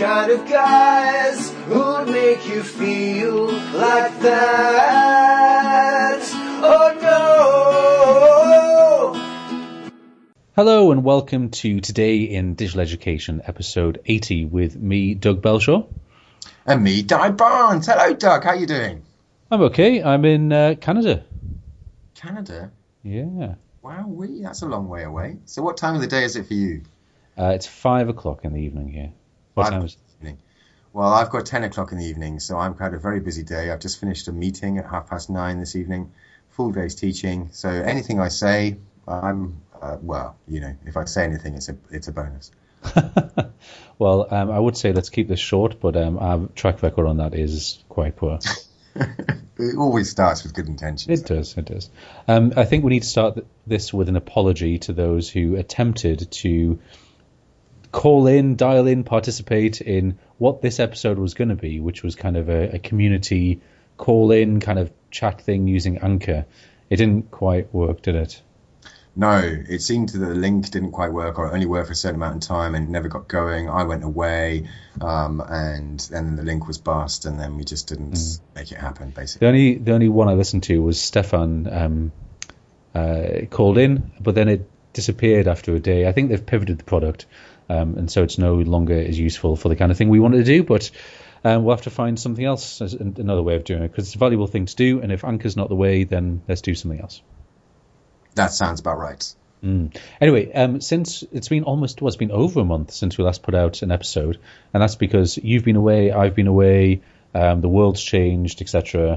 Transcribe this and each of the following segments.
kind of guys who'd make you feel like that. Oh no! Hello and welcome to Today in Digital Education, episode 80, with me, Doug Belshaw. And me, Di Barnes. Hello, Doug. How you doing? I'm okay. I'm in Canada. Canada? Yeah. Wowee, that's a long way away. So what time of the day is it for you? It's 5 o'clock in the evening here. What time is it? Well, I've got 10 o'clock in the evening, so I've had a very busy day. I've just finished a meeting at 9:30 this evening, full day's teaching. So anything I say, if I say anything, it's a bonus. Well, I would say let's keep this short, but our track record on that is quite poor. It always starts with good intentions. It does. I think we need to start this with an apology to those who attempted to call in, dial in, participate in what this episode was going to be, which was kind of a community call-in kind of chat thing using Anchor. It didn't quite work, did it? No, it seemed that the link didn't quite work, or it only worked for a certain amount of time and never got going. I went away, and then the link was bust, and then we just didn't make it happen, basically. The only one I listened to was Stefan called in, but then it disappeared after a day. I think they've pivoted the product, and so it's no longer as useful for the kind of thing we wanted to do, but we'll have to find something else, another way of doing it, because it's a valuable thing to do, and if Anchor's not the way, then let's do something else. That sounds about right. Anyway, since it's been over a month since we last put out an episode, and that's because you've been away, I've been away, the world's changed, etc.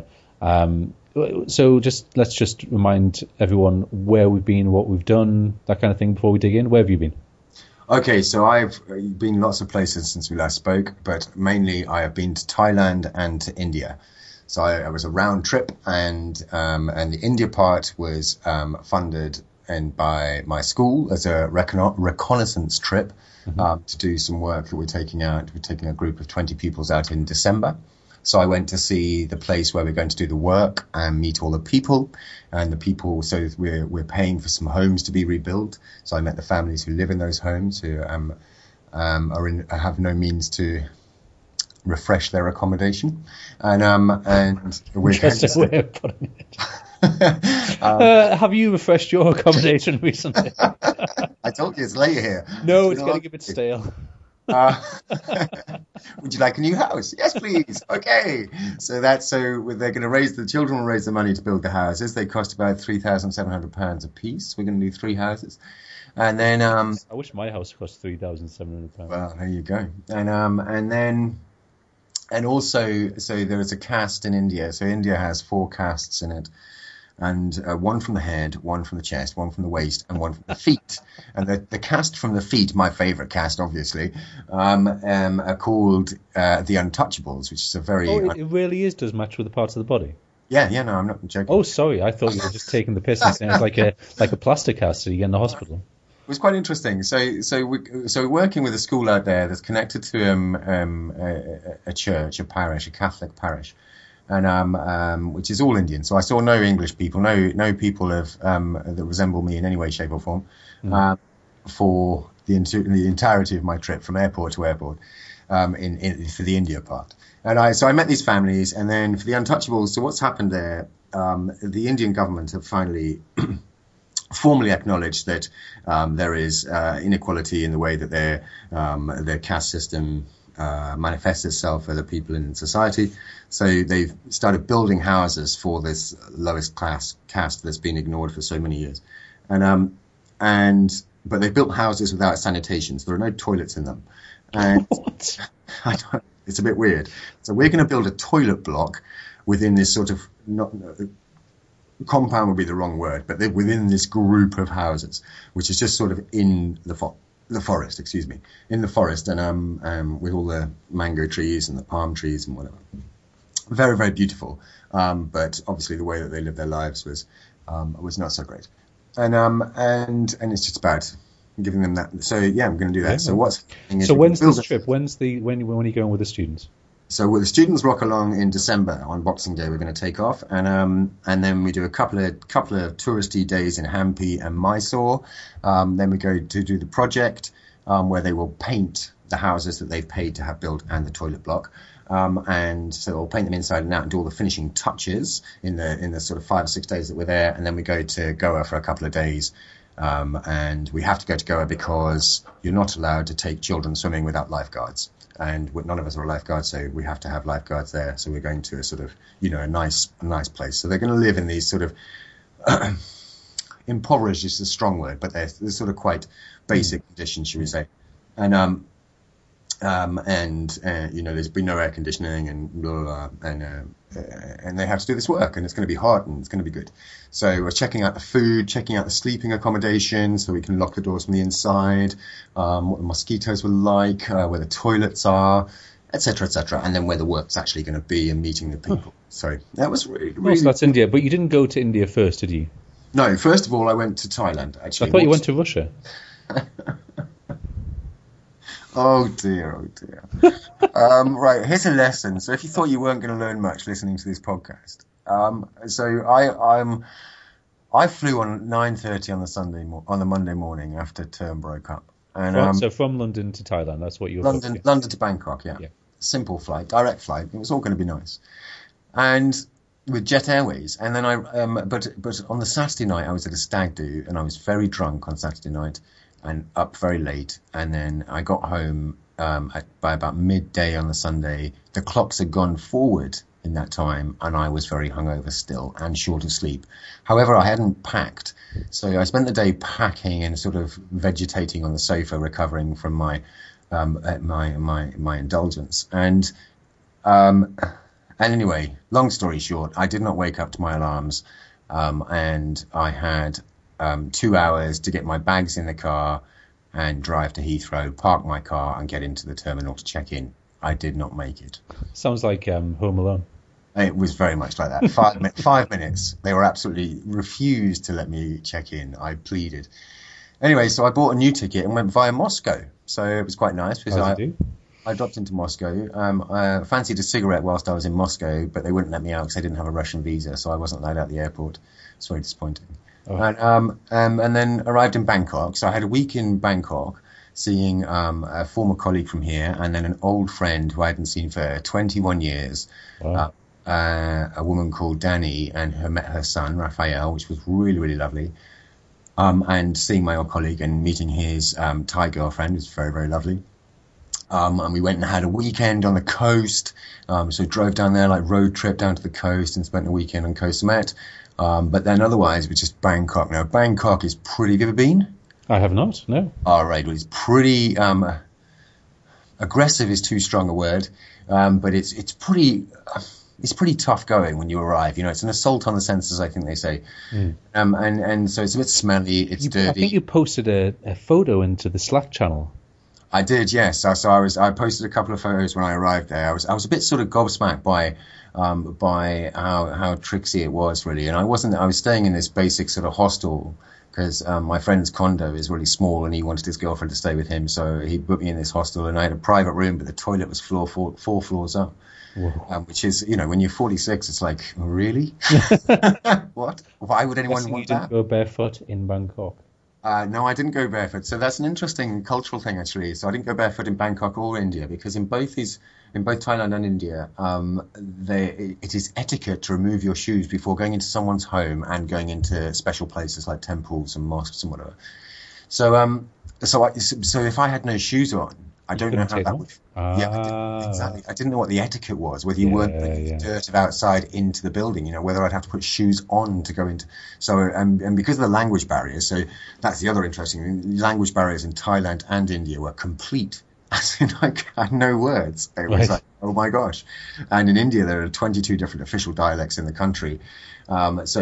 So let's just remind everyone where we've been, what we've done, that kind of thing before we dig in. Where have you been? Okay, so I've been lots of places since we last spoke, but mainly I have been to Thailand and to India. So I was a round trip, and the India part was funded by my school as a reconnaissance trip to do some work that we're taking out. We're taking a group of 20 pupils out in December. So I went to see the place where we're going to do the work and meet all the people. And the people, so we're paying for some homes to be rebuilt. So I met the families who live in those homes who have no means to refresh their accommodation, and we're interesting way of putting it. Have you refreshed your accommodation recently? I told you it's late here. No, it's getting a bit stale. Would you like a new house? Yes, please. Okay. So they're going to the children will raise the money to build the houses. They cost about £3,700 a piece. We're going to do 3 houses. And then I wish my house cost £3,700. Well, there you go. And also, so there is a caste in India. So India has 4 castes in it, and one from the head, one from the chest, one from the waist, and one from the feet. And the caste from the feet, my favourite caste, obviously, are called the Untouchables, which is a very... Oh, it really does match with the parts of the body? Yeah, no, I'm not joking. Oh, sorry, I thought you were just taking the piss and saying it's like a plaster cast that you get in the hospital. It was quite interesting. So we're working with a school out there that's connected to a church, a parish, a Catholic parish, and which is all Indian. So I saw no English people, no people that resemble me in any way, shape, or form, for the entirety of my trip from airport to airport, for the India part. And I met these families, and then for the Untouchables. So what's happened there? The Indian government have finally formally acknowledged that there is inequality in the way that their caste system manifests itself for the people in society. So they've started building houses for this lowest class caste that's been ignored for so many years, but they built houses without sanitation, so there are no toilets in them. And what? It's a bit weird. So we're going to build a toilet block within this sort of compound would be the wrong word, but they're within this group of houses, which is just sort of in the forest, in the forest, and with all the mango trees and the palm trees and whatever. Very, very beautiful. But obviously the way that they live their lives was not so great. And it's just about giving them that. So yeah, I'm going to do that. Yeah. So when's this trip? When are you going with the students? So the students rock along in December on Boxing Day. We're going to take off, and then we do a couple of touristy days in Hampi and Mysore. Then we go to do the project where they will paint the houses that they've paid to have built and the toilet block. And so we'll paint them inside and out and do all the finishing touches in the sort of 5 or 6 days that we're there. And then we go to Goa for a couple of days. And we have to go to Goa because you're not allowed to take children swimming without lifeguards. And none of us are lifeguards, so we have to have lifeguards there. So we're going to a sort of, a nice place. So they're going to live in these sort of impoverished is a strong word, but they're sort of quite basic conditions, should we say? And there's been no air conditioning and blah, blah, blah, and they have to do this work, and it's going to be hard and it's going to be good. So we're checking out the food, checking out the sleeping accommodation, so we can lock the doors from the inside, what the mosquitoes were like, where the toilets are, etc., and then where the work's actually going to be and meeting the people. So that was really. So that's India, but you didn't go to India first, did you? No, first of all, I went to Thailand. Actually, I thought you went to Russia. Oh dear. Right, here's a lesson. So if you thought you weren't going to learn much listening to this podcast, I flew on 9:30 on the Monday morning after term broke up, and so from London to Thailand, that's what you were London to Bangkok, yeah. Simple flight, direct flight. It was all going to be nice, and with Jet Airways, and then but on the Saturday night I was at a stag do, and I was very drunk on Saturday night. And up very late, and then I got home by about midday on the Sunday. The clocks had gone forward in that time, and I was very hungover still and short of sleep. However, I hadn't packed, so I spent the day packing and sort of vegetating on the sofa, recovering from my indulgence. And anyway, long story short, I did not wake up to my alarms, and I had 2 hours to get my bags in the car and drive to Heathrow, park my car and get into the terminal to check in. I did not make it. Sounds like Home Alone. It was very much like that. 5 minutes. They were absolutely refused to let me check in. I pleaded. Anyway, so I bought a new ticket and went via Moscow. So it was quite nice because I dropped into Moscow. I fancied a cigarette whilst I was in Moscow, but they wouldn't let me out because I didn't have a Russian visa, so I wasn't allowed out the airport. It's very disappointing. Oh. And then arrived in Bangkok. So I had a week in Bangkok seeing a former colleague from here and then an old friend who I hadn't seen for 21 years, wow. A woman called Danny, and met her son, Raphael, which was really, really lovely. And seeing my old colleague and meeting his Thai girlfriend was very, very lovely. And we went and had a weekend on the coast. So drove down there, like road trip down to the coast, and spent the weekend on Koh Samet. But then otherwise, it was just Bangkok. Now, Bangkok is pretty... Have you ever been? I have not, no. All right, well, it's pretty... aggressive is too strong a word, but it's pretty tough going when you arrive. It's an assault on the senses, I think they say. Mm. And so it's a bit smelly, it's dirty. I think you posted a photo into the Slack channel. I did, yes. So I posted a couple of photos when I arrived there. I was a bit sort of gobsmacked by how tricksy it was, really. And I was staying in this basic sort of hostel because my friend's condo is really small and he wanted his girlfriend to stay with him. So he put me in this hostel and I had a private room, but the toilet was four floors up. Which is, when you're 46, it's like, really? What? Why would anyone want that? You didn't go barefoot in Bangkok? No, I didn't go barefoot. So that's an interesting cultural thing, actually. So I didn't go barefoot in Bangkok or India because in both Thailand and India, it is etiquette to remove your shoes before going into someone's home and going into special places like temples and mosques and whatever. So if I had no shoes on, I don't know how that would. Exactly. I didn't know what the etiquette was. Whether you weren't putting dirt of outside into the building, whether I'd have to put shoes on to go into. So and because of the language barriers, so that's the other interesting thing. Language barriers in Thailand and India were complete. As in, I had no words. It was like, oh my gosh. And in India, there are 22 different official dialects in the country. I was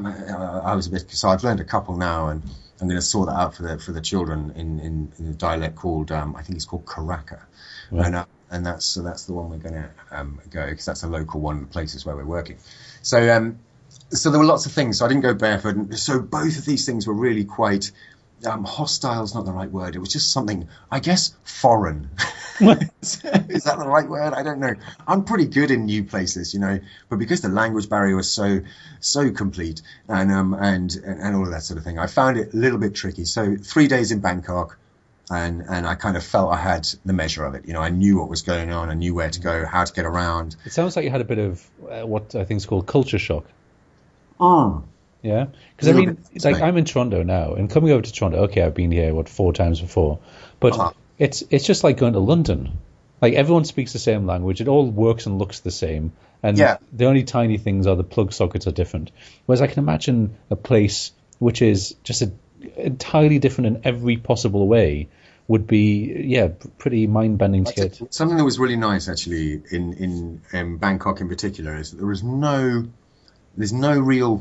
a bit. So I've learned a couple now, and I'm going to sort that out for the children in a dialect called I think it's called Karaka, and that's the one we're going to go because that's a local one of the places where we're working. So there were lots of things. So I didn't go barefoot, and so both of these things were really quite hostile. Is not the right word. It was just something, I guess, foreign. Is that the right word? I don't know. I'm pretty good in new places, but because the language barrier was so complete and all of that sort of thing, I found it a little bit tricky. So 3 days in Bangkok, and I kind of felt I had the measure of it. You know, I knew what was going on, I knew where to go, how to get around. It sounds like you had a bit of what I think is called culture shock. Oh, Yeah, because I mean, like I'm in Toronto now, and coming over to Toronto, okay, I've been here 4 times before, but it's just like going to London. Like everyone speaks the same language, it all works and looks the same, and the only tiny things are the plug sockets are different. Whereas I can imagine a place which is just entirely different in every possible way would be pretty mind bending to get. Something that was really nice actually in Bangkok in particular is that there's no real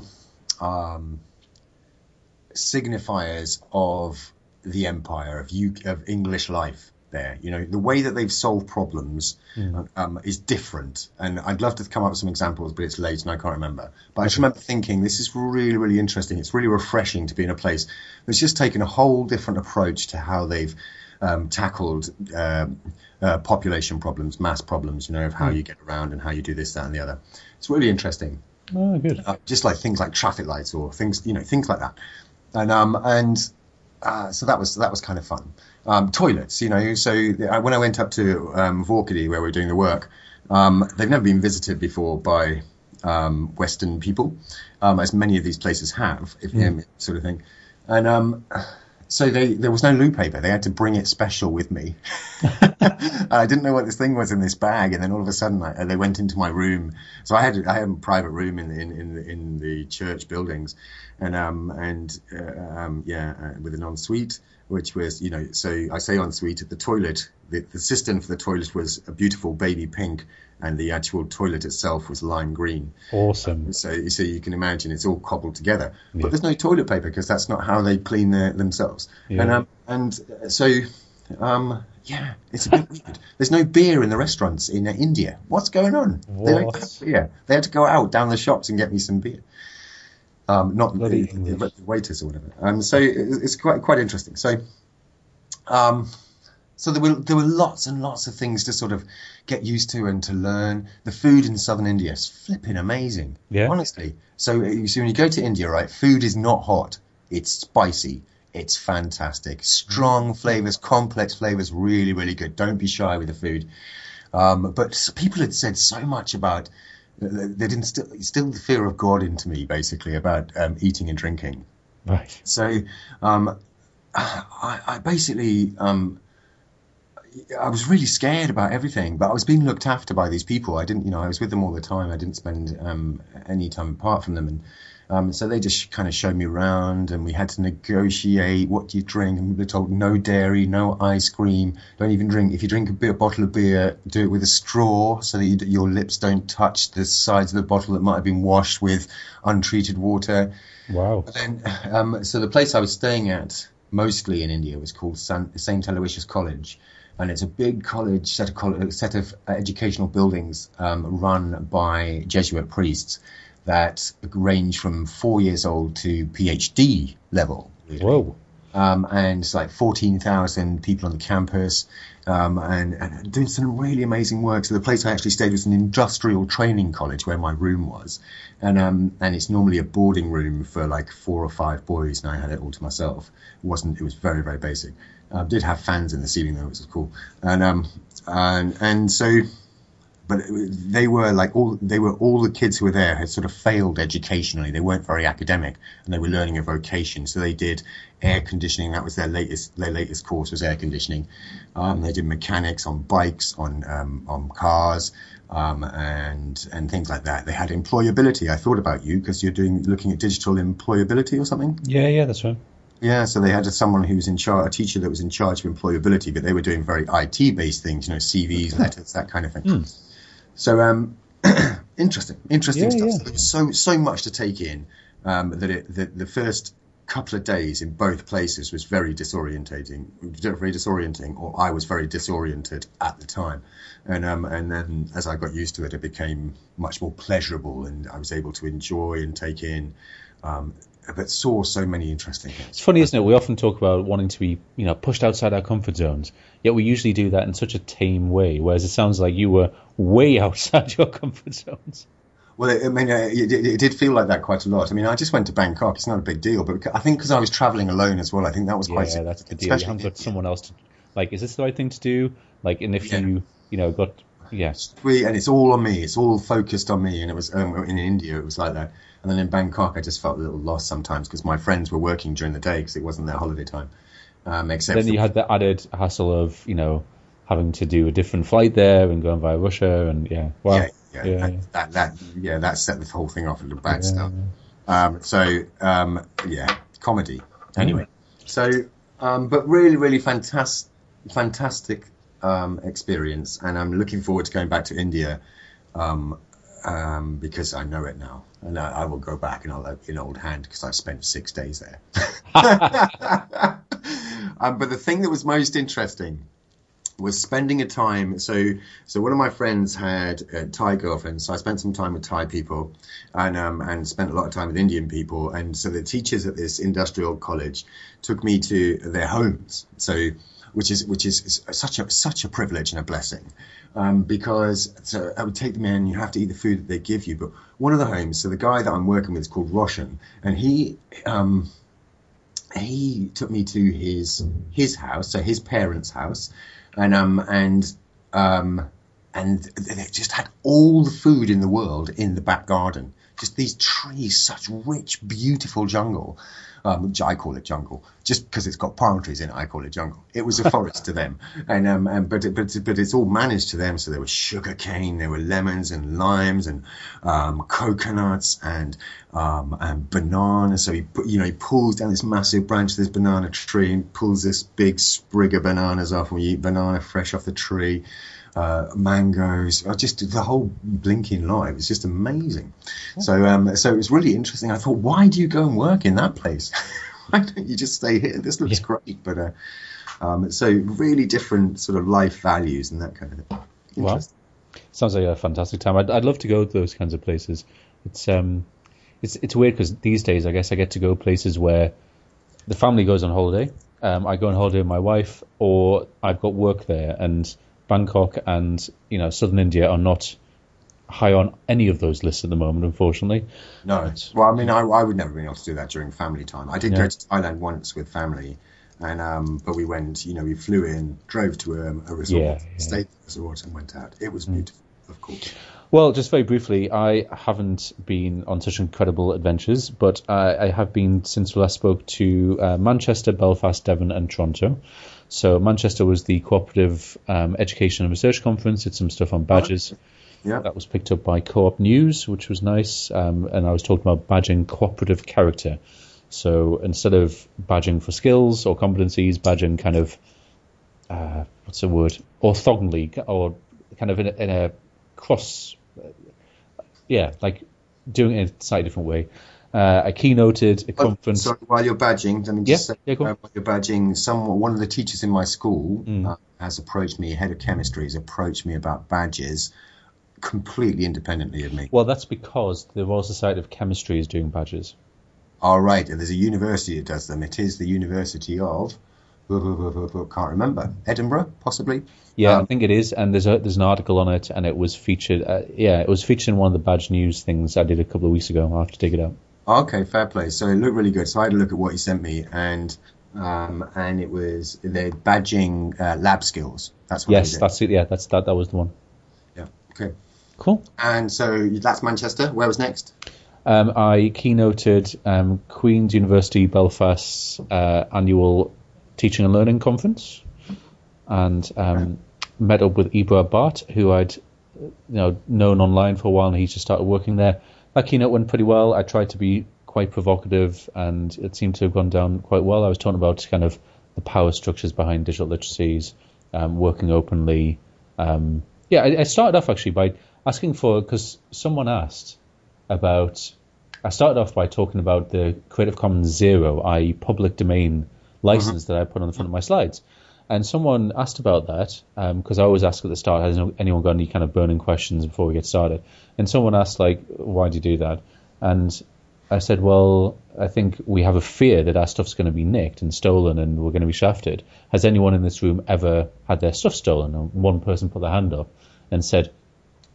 signifiers of the empire of English life there. You know, the way that they've solved problems is different, and I'd love to come up with some examples, but it's late and I can't remember. But I just remember thinking this is really, really interesting. It's really refreshing to be in a place that's just taken a whole different approach to how they've tackled population problems, mass problems, you know, of how you get around and how you do this, that and the other. It's really interesting. Oh, good. Just like things like traffic lights or things, you know, things like that. And so that was kind of fun. Toilets, you know, so when I went up to Vorkady where we were doing the work, they've never been visited before by Western people, as many of these places have, sort of thing. And so there was no loo paper. They had to bring it special with me. I didn't know what this thing was in this bag, and then all of a sudden they went into my room. So I had a private room in the church buildings, and with an ensuite, which was, you know, so I say ensuite. The toilet, the cistern for the toilet was a beautiful baby pink, and the actual toilet itself was lime green. Awesome. So you can imagine it's all cobbled together. Yeah. But there's no toilet paper because that's not how they clean themselves. Yeah. It's a bit weird. There's no beer in the restaurants in India. What's going on? What? They don't have beer. They had to go out down the shops and get me some beer. Not the waiters or whatever. So it's quite interesting. So, so there were lots and lots of things to sort of get used to and to learn. The food in southern India is flipping amazing. Yeah. Honestly. So when you go to India, right, food is not hot. It's spicy. It's fantastic. Strong flavors, complex flavors, really, really good. Don't be shy with the food. But people had said so much about, they didn't instill the fear of God into me, basically, about eating and drinking. Right. So I basically, I was really scared about everything, but I was being looked after by these people. I didn't, you know, I was with them all the time. I didn't spend any time apart from them. And so they just kind of showed me around, and we had to negotiate what do you drink. And we were told no dairy, no ice cream, don't even drink. If you drink a bottle of beer, do it with a straw so that your lips don't touch the sides of the bottle that might have been washed with untreated water. Wow. But then, so the place I was staying at mostly in India was called St. Aloysius College. And it's a big college, set of educational buildings run by Jesuit priests that range from 4 years old to PhD level. Really. Whoa. And it's like 14,000 people on the campus and doing some really amazing work. So the place I actually stayed was an industrial training college where my room was. And it's normally a boarding room for like 4 or 5 boys, and I had it all to myself. It was very, very basic. Did have fans in the ceiling though, which was cool. And so, but they were all the kids who were there had sort of failed educationally. They weren't very academic, and they were learning a vocation. So they did air conditioning. That was their latest course was air conditioning. They did mechanics on bikes, on cars, and things like that. They had employability. I thought about you because you're looking at digital employability or something. Yeah, that's right. Yeah, so they had someone who was in charge, a teacher that was in charge of employability, but they were doing very IT-based things, you know, CVs, letters, that kind of thing. So, interesting stuff. Yeah. So there was so much to take in that the first couple of days in both places was very disorientating, or I was very disoriented at the time. And then as I got used to it, it became much more pleasurable, and I was able to enjoy and take in. But saw so many interesting things. It's funny, isn't it? We often talk about wanting to be, you know, pushed outside our comfort zones, yet we usually do that in such a tame way, whereas it sounds like you were way outside your comfort zones. Well, I mean, it did feel like that quite a lot. I mean, I just went to Bangkok. It's not a big deal, but I think because I was traveling alone as well, I think that was quite. Yeah, that's the deal. You haven't got someone else to, like, is this the right thing to do? Like, and if you got, and it's all on me. It's all focused on me. And it was in India, it was like that. And then in Bangkok, I just felt a little lost sometimes because my friends were working during the day because it wasn't their holiday time. Except then you had the added hassle of having to do a different flight there and going via Russia and that set the whole thing off into bad stuff. Comedy. Anyway, but really, really fantastic experience, and I'm looking forward to going back to India because I know it now, and I will go back and I'll have in old hand because I've spent 6 days there. But the thing that was most interesting was spending a time. So one of my friends had a Thai girlfriend, so I spent some time with Thai people, and spent a lot of time with Indian people. And so the teachers at this industrial college took me to their homes. So which is such a privilege and a blessing, because so I would take them in. You have to eat the food that they give you. But one of the homes, so the guy that I'm working with is called Roshan, and he took me to his house, so his parents' house. And they just had all the food in the world in the back garden. Just these trees, such rich, beautiful jungle. Which I call it jungle, just because it's got palm trees in it. I call it jungle. It was a forest to them, but it's all managed to them. So there was sugar cane, there were lemons and limes and coconuts and bananas. So he pulls down this massive branch of this banana tree and pulls this big sprig of bananas off, and we eat banana fresh off the tree. Mangoes, just the whole blinking lot. It was just amazing. So it was really interesting. I thought, why do you go and work in that place? Why don't you just stay here? This looks great. But so really different sort of life values and that kind of thing. Wow, sounds like a fantastic time. I'd love to go to those kinds of places. It's weird because these days I guess I get to go places where the family goes on holiday. I go on holiday with my wife, or I've got work there, and Bangkok and southern India are not high on any of those lists at the moment, unfortunately. No. Well, I mean, I would never be able to do that during family time. I did go to Thailand once with family, and but we went. We flew in, drove to a resort, stayed at the resort, and went out. It was beautiful, of course. Well, just very briefly, I haven't been on such incredible adventures, but I have been since we last spoke to Manchester, Belfast, Devon, and Toronto. So Manchester was the Cooperative Education and Research Conference. Did some stuff on badges. Yeah. That was picked up by Co-op News, which was nice. And I was talking about badging cooperative character. So instead of badging for skills or competencies, badging kind of, what's the word? Orthogonally, or kind of in a cross, like doing it in a slightly different way. I keynoted a conference. Sorry, while you're badging, let me just say, while you're badging, one of the teachers in my school has approached me, head of chemistry has approached me about badges completely independently of me. Well, that's because the Royal Society of Chemistry is doing badges. All right, and there's a university that does them. It is the University of, can't remember, Edinburgh, possibly? Yeah, I think it is, and there's an article on it, and it was featured. It was featured in one of the badge news things I did a couple of weeks ago. I'll have to dig it out. Okay, fair play. So it looked really good. So I had a look at what he sent me, and it was the badging lab skills. That's what. Yes, that's it. Yeah, that was the one. Yeah. Okay. Cool. And so that's Manchester. Where was next? I keynoted Queen's University Belfast's annual Teaching and Learning Conference, and met up with Ibra Bart, who I'd known online for a while, and he just started working there. That keynote went pretty well. I tried to be quite provocative, and it seemed to have gone down quite well. I was talking about kind of the power structures behind digital literacies, working openly. I started off actually by asking because someone asked about. I started off by talking about the Creative Commons Zero, i.e. public domain license that I put on the front of my slides. And someone asked about that, because I always ask at the start, has anyone got any kind of burning questions before we get started? And someone asked, why do you do that? And I said, well, I think we have a fear that our stuff's going to be nicked and stolen and we're going to be shafted. Has anyone in this room ever had their stuff stolen? And one person put their hand up and said,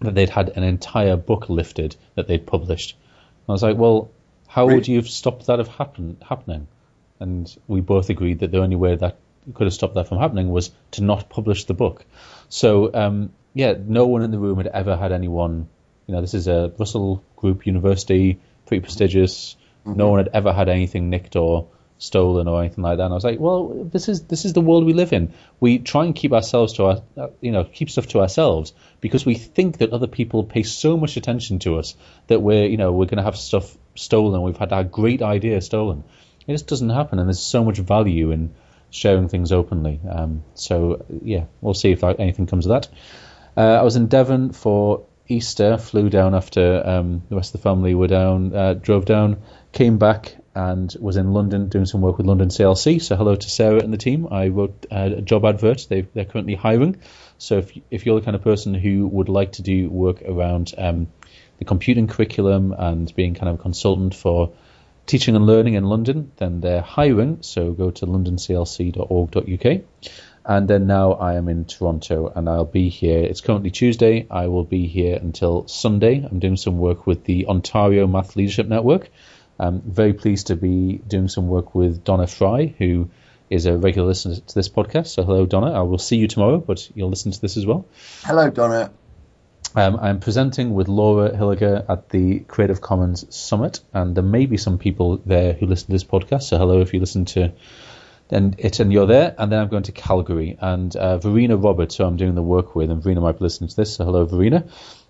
that they'd had an entire book lifted that they'd published. And I was like, well, how would you have stopped that happening? And we both agreed that the only way that could have stopped that from happening was to not publish the book. So, no one in the room had ever had anyone, this is a Russell Group University, pretty prestigious. Mm-hmm. No one had ever had anything nicked or stolen or anything like that. And I was like, well, this is the world we live in. We try and keep ourselves keep stuff to ourselves because we think that other people pay so much attention to us that we're going to have stuff stolen. We've had our great idea stolen. It just doesn't happen, and there's so much value in sharing things openly. We'll see if anything comes of that. I was in Devon for Easter, flew down after the rest of the family were down, drove down, came back, and was in London doing some work with London CLC. So hello to Sarah and the team. I wrote a job advert. They're currently hiring. So if you're the kind of person who would like to do work around the computing curriculum and being kind of a consultant for teaching and learning in London, then they're hiring. So go to londonclc.org.uk. And then now I am in Toronto, and I'll be here. It's currently Tuesday. I will be here until Sunday. I'm doing some work with the Ontario Math Leadership Network. I'm very pleased to be doing some work with Donna Fry, who is a regular listener to this podcast. So hello, Donna. I will see you tomorrow, but you'll listen to this as well. Hello, Donna. I'm presenting with Laura Hilliger at the Creative Commons Summit, and there may be some people there who listen to this podcast. So hello if you listen to and you're there. And then I'm going to Calgary, and Verena Roberts, who I'm doing the work with, and Verena might be listening to this. So hello, Verena.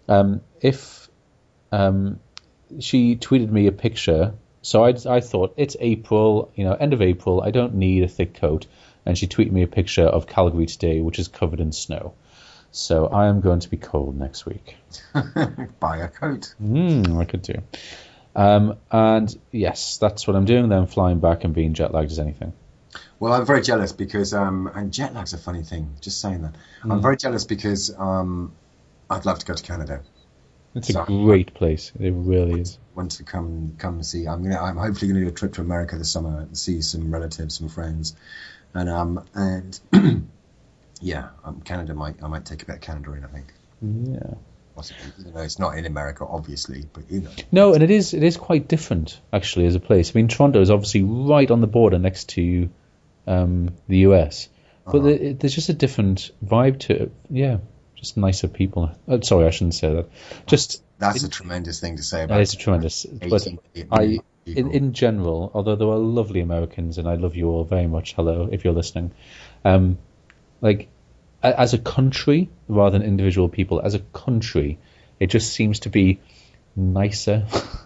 She tweeted me a picture. So I thought, it's April, end of April. I don't need a thick coat. And she tweeted me a picture of Calgary today, which is covered in snow. So I am going to be cold next week. Buy a coat. I could do. And yes, that's what I'm doing. Then I'm flying back and being jet lagged as anything. Well, I'm very jealous because, and jet lag's a funny thing, just saying that. I'm very jealous because I'd love to go to Canada. It's a great place. It really is. Want to come see. I'm hopefully going to do a trip to America this summer and see some relatives, some friends, and Canada I might take a bit of Canada in. I think. Yeah. Possibly. It's not in America, obviously, but No, and it is quite different actually as a place. I mean, Toronto is obviously right on the border next to the US, but there's just a different vibe to it. Yeah. Just nicer people. Sorry, I shouldn't say that. That's a tremendous thing to say about. That is a tremendous. But in general, although there are lovely Americans, and I love you all very much. Hello, if you're listening. As a country, rather than individual people, as a country, it just seems to be nicer.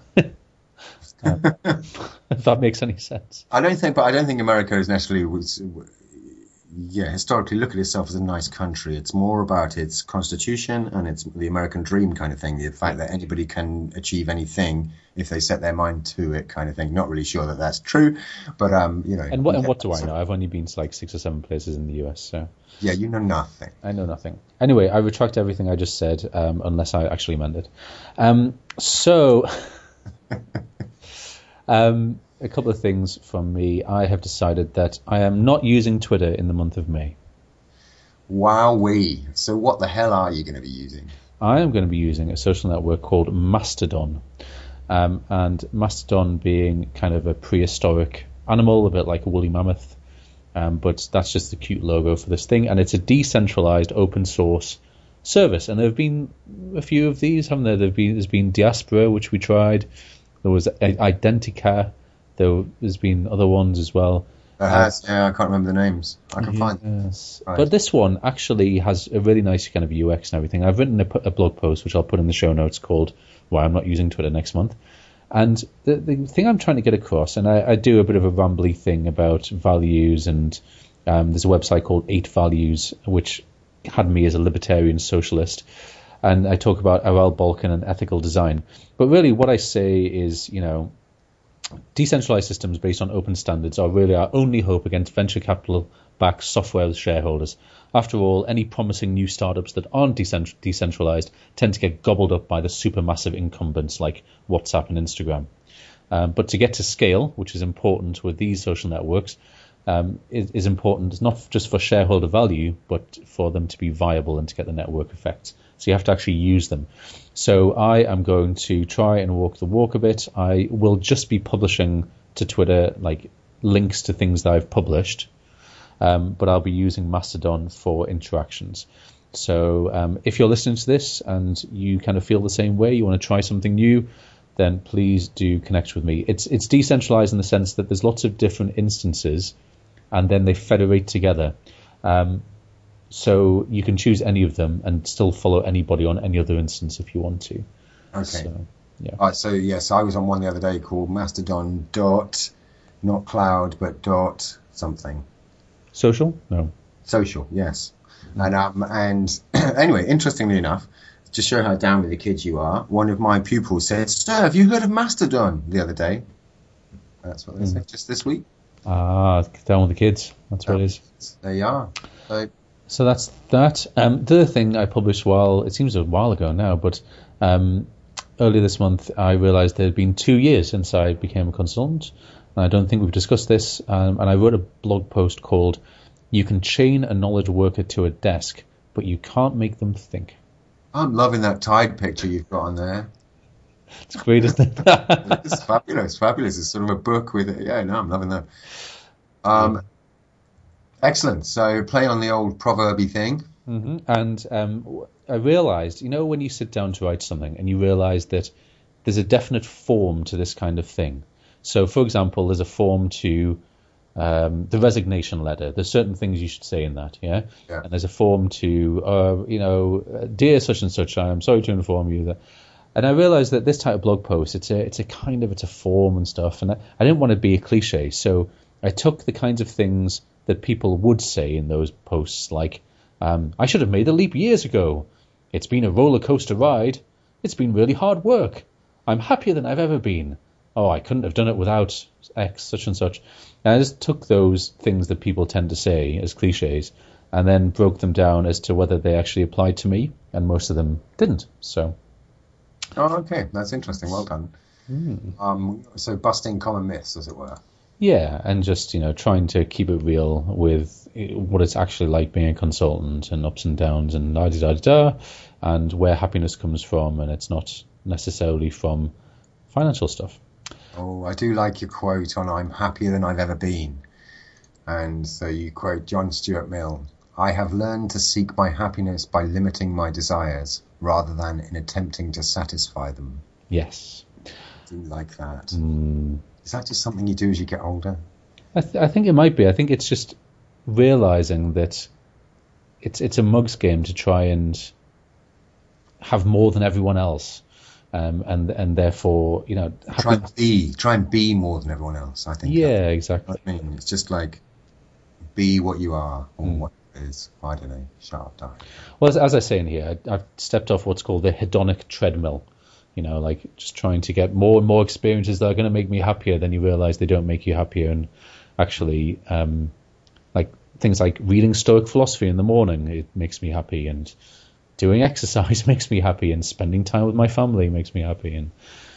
If that makes any sense. I don't think America is necessarily historically look at itself as a nice country. It's more about its constitution and it's the American dream kind of thing. The fact that anybody can achieve anything if they set their mind to it kind of thing. Not really sure that that's true, but And what do I know? I've only been to like 6 or 7 places in the US, so. Yeah, you know nothing. I know nothing. Anyway, I retract everything I just said, unless I actually meant it. A couple of things from me. I have decided that I am not using Twitter in the month of May. Wowee. So what the hell are you going to be using? I am going to be using a social network called Mastodon. And Mastodon being kind of a prehistoric animal, a bit like a woolly mammoth. But that's just the cute logo for this thing. And it's a decentralized open source service. And there have been a few of these, haven't there? There's been Diaspora, which we tried. There was Identica. There's been other ones as well. I can't remember the names. I can find them. Right. But this one actually has a really nice kind of UX and everything. I've written a blog post, which I'll put in the show notes, called Why I'm Not Using Twitter Next Month. And the thing I'm trying to get across, and I do a bit of a rambly thing about values, and there's a website called 8 Values, which had me as a libertarian socialist. And I talk about Aral Balkan and ethical design. But really what I say is, decentralized systems based on open standards are really our only hope against venture capital-backed software shareholders. After all, any promising new startups that aren't decentralized tend to get gobbled up by the supermassive incumbents like WhatsApp and Instagram. But to get to scale, which is important with these social networks, is important not just for shareholder value, but for them to be viable and to get the network effects. So you have to actually use them. So I am going to try and walk the walk a bit. I will just be publishing to Twitter like links to things that I've published, but I'll be using Mastodon for interactions. So if you're listening to this and you kind of feel the same way, you want to try something new, then please do connect with me. It's decentralized in the sense that there's lots of different instances, and then they federate together. So you can choose any of them and still follow anybody on any other instance if you want to. Okay. So, yeah. All right, so yes, I was on one the other day called Mastodon dot, not cloud, but dot something. Social? No. Social, yes. And anyway, interestingly enough, to show how down with the kids you are, one of my pupils said, "Sir, have you heard of Mastodon?" the other day. That's what they said just this week. Down with the kids. That's what it is. There you are. So that's that. The other thing I published it seems a while ago now, but earlier this month I realized there had been 2 years since I became a consultant. And I don't think we've discussed this. And I wrote a blog post called "You Can Chain a Knowledge Worker to a Desk, but You Can't Make Them Think." I'm loving that tide picture you've got on there. It's great, isn't it? It's fabulous. It's sort of a book with it. Yeah, no, I'm loving that. Excellent. So play on the old proverby thing. Mm-hmm. And I realized, when you sit down to write something and you realize that there's a definite form to this kind of thing. So, for example, there's a form to the resignation letter. There's certain things you should say in that, yeah? And there's a form to, dear such and such, I'm sorry to inform you that. And I realized that this type of blog post, it's a form and stuff, and I didn't want to be a cliche, so I took the kinds of things that people would say in those posts, like, I should have made the leap years ago. It's been a roller coaster ride. It's been really hard work. I'm happier than I've ever been. Oh, I couldn't have done it without X, such and such. And I just took those things that people tend to say as cliches and then broke them down as to whether they actually applied to me, and most of them didn't. So. Oh, okay. That's interesting. Well done. So busting common myths, as it were. Yeah, and just, trying to keep it real with what it's actually like being a consultant and ups and downs and la-di-da-di-da, and where happiness comes from, and it's not necessarily from financial stuff. Oh, I do like your quote on "I'm happier than I've ever been." And so you quote John Stuart Mill, "I have learned to seek my happiness by limiting my desires rather than in attempting to satisfy them." Yes. I do like that. Is that just something you do as you get older? I think it might be. I think it's just realizing that it's a mug's game to try and have more than everyone else, and therefore, try and be more than everyone else. I think. Yeah, exactly. I mean, it's just like be what you are or what it is. I don't know. Shut up, darling. Well, as I say in here, I've stepped off what's called the hedonic treadmill. Just trying to get more and more experiences that are going to make me happier. Then you realize they don't make you happier. And actually, like things like reading Stoic philosophy in the morning, it makes me happy. And doing exercise makes me happy. And spending time with my family makes me happy. And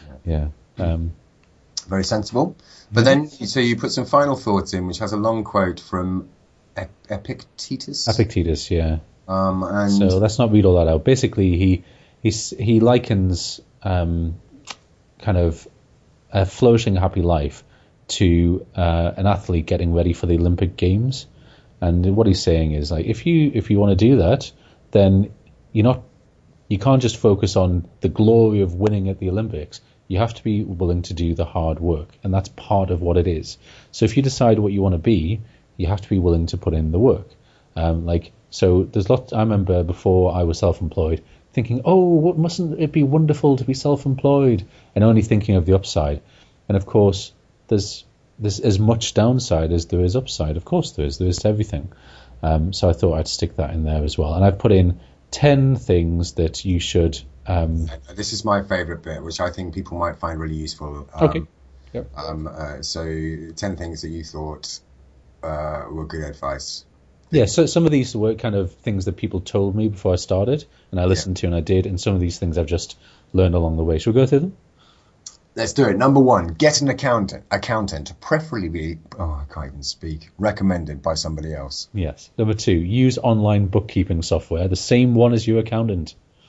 very sensible. But then, so you put some final thoughts in, which has a long quote from Epictetus. Epictetus, yeah. And so let's not read all that out. Basically, he likens kind of a flourishing, happy life to an athlete getting ready for the Olympic Games. And what he's saying is, like, if you want to do that, then you can't just focus on the glory of winning at the Olympics. You have to be willing to do the hard work, and that's part of what it is. So if you decide what you want to be, you have to be willing to put in the work. So there's lots. I remember before I was self-employed, thinking, mustn't it be wonderful to be self-employed, and only thinking of the upside. And of course, there's as much downside as there is upside. Of course there is to everything. So I thought I'd stick that in there as well. And I've put in 10 things that you should... This is my favourite bit, which I think people might find really useful. Okay. Yep. So 10 things that you thought were good advice. Yeah, so some of these were kind of things that people told me before I started, and I listened to and I did, and some of these things I've just learned along the way. Shall we go through them? Let's do it. Number 1, get an accountant, preferably, I can't even speak, recommended by somebody else. Yes. Number 2, use online bookkeeping software, the same one as your accountant.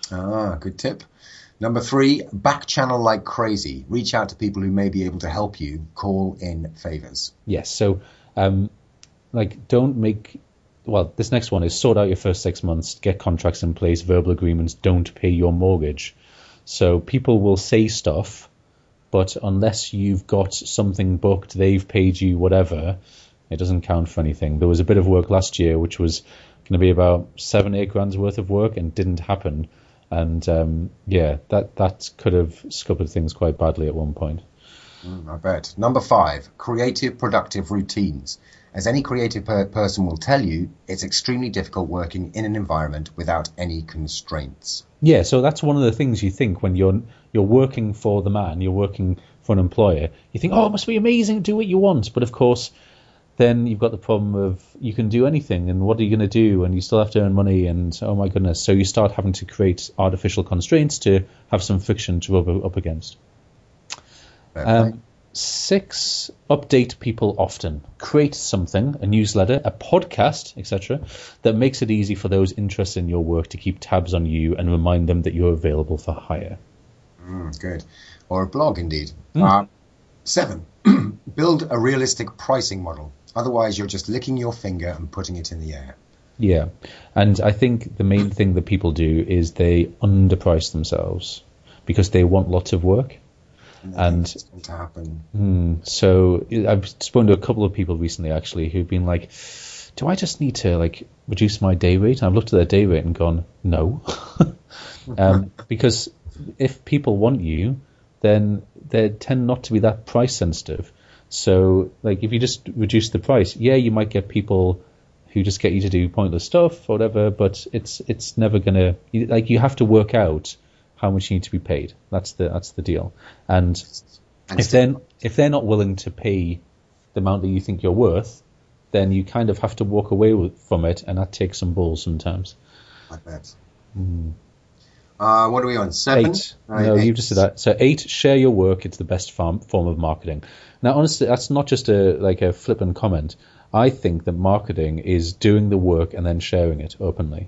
Good tip. Number 3, back channel like crazy. Reach out to people who may be able to help you. Call in favors. Yes. So, don't make. Well, this next one is sort out your first 6 months, get contracts in place, verbal agreements, don't pay your mortgage. So people will say stuff, but unless you've got something booked, they've paid you whatever, it doesn't count for anything. There was a bit of work last year, which was going to be about 7-8 grand's worth of work and didn't happen. And that could have scuppered things quite badly at one point. I bet. Number 5, creative, productive routines. As any creative person will tell you, it's extremely difficult working in an environment without any constraints. Yeah, so that's one of the things you think when you're working for the man, you're working for an employer. You think, oh, it must be amazing, do what you want. But of course, then you've got the problem of you can do anything, and what are you going to do? And you still have to earn money, and oh my goodness. So you start having to create artificial constraints to have some friction to rub up against. 6, update people often. Create something, a newsletter, a podcast, etc., that makes it easy for those interested in your work to keep tabs on you and remind them that you're available for hire. Good. Or a blog, indeed. 7, build a realistic pricing model. Otherwise, you're just licking your finger and putting it in the air. Yeah, and I think the main thing that people do is they underprice themselves because they want lots of work. And it's going to happen. So I've spoken to a couple of people recently, actually, who've been like, do I just need to reduce my day rate? And I've looked at their day rate and gone, no. Because if people want you, then they tend not to be that price sensitive. So if you just reduce the price, you might get people who just get you to do pointless stuff or whatever, but it's never going to, you have to work out how much you need to be paid. That's the deal. And if they're not willing to pay the amount that you think you're worth, then you kind of have to walk away from it, and that takes some balls sometimes. I bet. What are we on? 7? 8. No, 8. You just said that. So 8, share your work. It's the best form of marketing. Now, honestly, that's not just a flippant comment. I think that marketing is doing the work and then sharing it openly.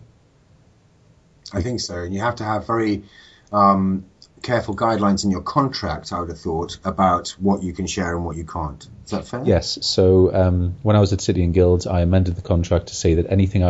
I think so. And you have to have very careful guidelines in your contract, I would have thought, about what you can share and what you can't. Is that fair? Yes. So when I was at City and Guilds, I amended the contract to say that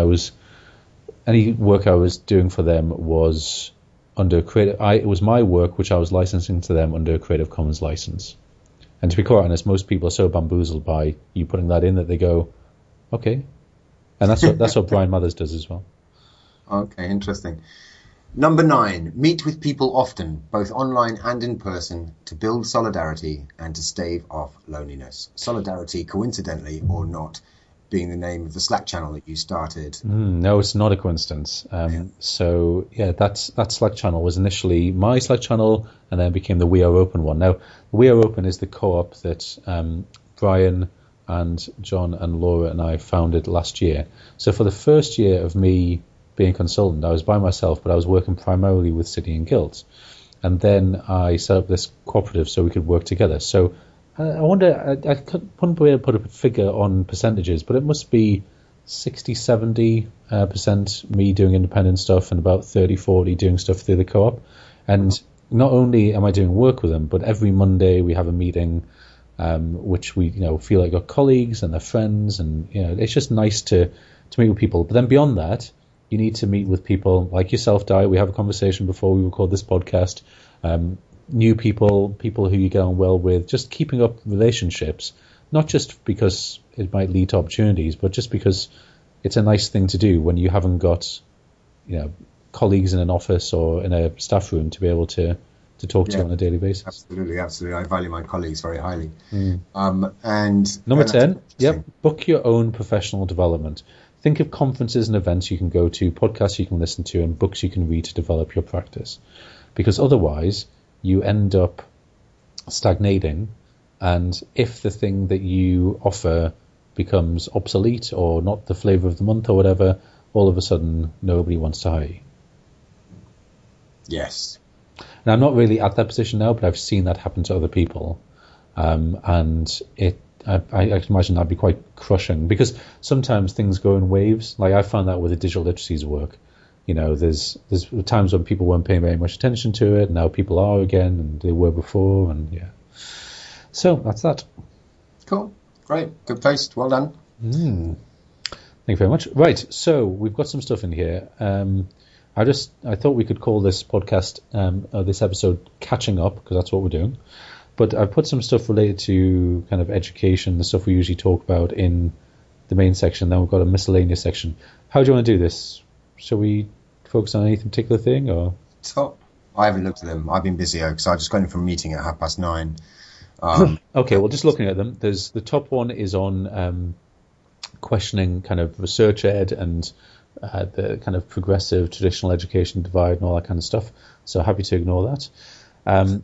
any work I was doing for them was under it was my work which I was licensing to them under a Creative Commons license. And to be quite honest, most people are so bamboozled by you putting that in that they go, okay. And that's what Brian Mathers does as well. Okay, interesting. Number 9, meet with people often, both online and in person, to build solidarity and to stave off loneliness. Solidarity, coincidentally or not, being the name of the Slack channel that you started. No, it's not a coincidence. So, that Slack channel was initially my Slack channel and then became the We Are Open one. Now, We Are Open is the co-op that Brian and John and Laura and I founded last year. So for the first year of me being a consultant, I was by myself, but I was working primarily with City and Guilds. And then I set up this cooperative so we could work together. So I wonder, I couldn't be able to put a figure on percentages, but it must be 60-70% me doing independent stuff and about 30-40 doing stuff through the co-op. And not only am I doing work with them, but every Monday we have a meeting which we feel like our colleagues and their friends, and it's just nice to meet with people. But then beyond that, you need to meet with people like yourself, Di. We have a conversation before we record this podcast. New people who you get on well with, just keeping up relationships, not just because it might lead to opportunities, but just because it's a nice thing to do when you haven't got, colleagues in an office or in a staff room to be able to talk to on a daily basis. Absolutely. I value my colleagues very highly. And number 10, book your own professional development. Think of conferences and events you can go to, podcasts you can listen to, and books you can read to develop your practice. Because otherwise, you end up stagnating, and if the thing that you offer becomes obsolete or not the flavor of the month or whatever, all of a sudden nobody wants to hire you. Yes. Now, I'm not really at that position now, but I've seen that happen to other people, and I can imagine that'd be quite crushing, because sometimes things go in waves. Like I found that with the digital literacies work, there's times when people weren't paying very much attention to it. Now people are again, and they were before, and yeah. So that's that. Cool. Great. Good post. Well done. Thank you very much. Right. So we've got some stuff in here. I thought we could call this podcast, this episode, Catching Up, because that's what we're doing. But I put some stuff related to kind of education, the stuff we usually talk about in the main section. Then we've got a miscellaneous section. How do you want to do this? Shall we focus on any particular thing, or? Top. I haven't looked at them. I've been busy because I just got in from a meeting at 9:30. Okay, well, just looking at them, there's the top one is on questioning kind of research ed and the kind of progressive traditional education divide and all that kind of stuff. So happy to ignore that.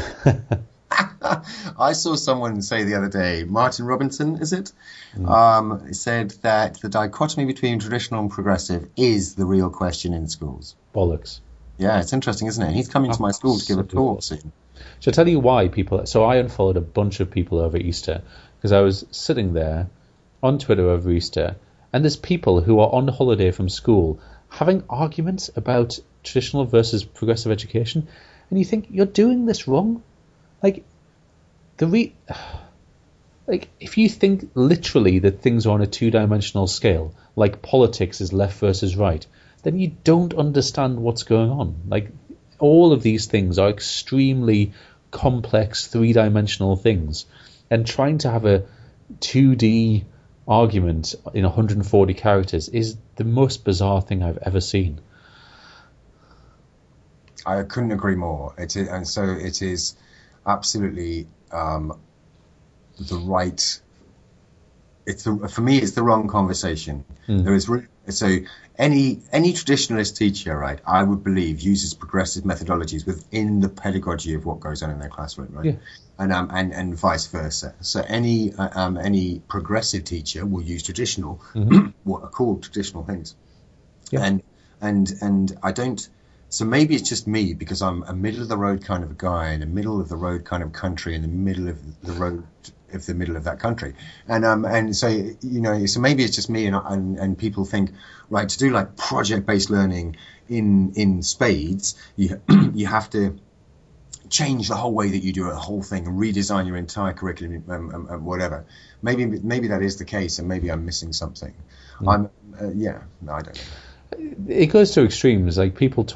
I saw someone say the other day, Martin Robinson, is it? Said that the dichotomy between traditional and progressive is the real question in schools. Bollocks. Yeah, it's interesting, isn't it? He's coming to my school to give a talk soon. So I'll tell you why people... So I unfollowed a bunch of people over Easter because I was sitting there on Twitter over Easter, and there's people who are on holiday from school having arguments about traditional versus progressive education, and you think, you're doing this wrong? Like, if you think literally that things are on a two-dimensional scale, like politics is left versus right, then you don't understand what's going on. Like, all of these things are extremely complex, three-dimensional things, and trying to have a 2D argument in 140 characters is the most bizarre thing I've ever seen. I couldn't agree more. It is absolutely the right. For me, it's the wrong conversation. There is so any traditionalist teacher, right? I would believe uses progressive methodologies within the pedagogy of what goes on in their classroom, right? Yeah. And vice versa. So any progressive teacher will use traditional, what are called traditional things, and I don't. So maybe it's just me because I'm a middle of the road kind of a guy in a middle of the road kind of country in the middle of the road of the middle of that country, and so so maybe it's just me and people think, right, to do like project based learning in spades, you have to change the whole way that you do it, the whole thing, and redesign your entire curriculum and whatever. Maybe that is the case, and maybe I'm missing something. I don't know. It goes to extremes. Like people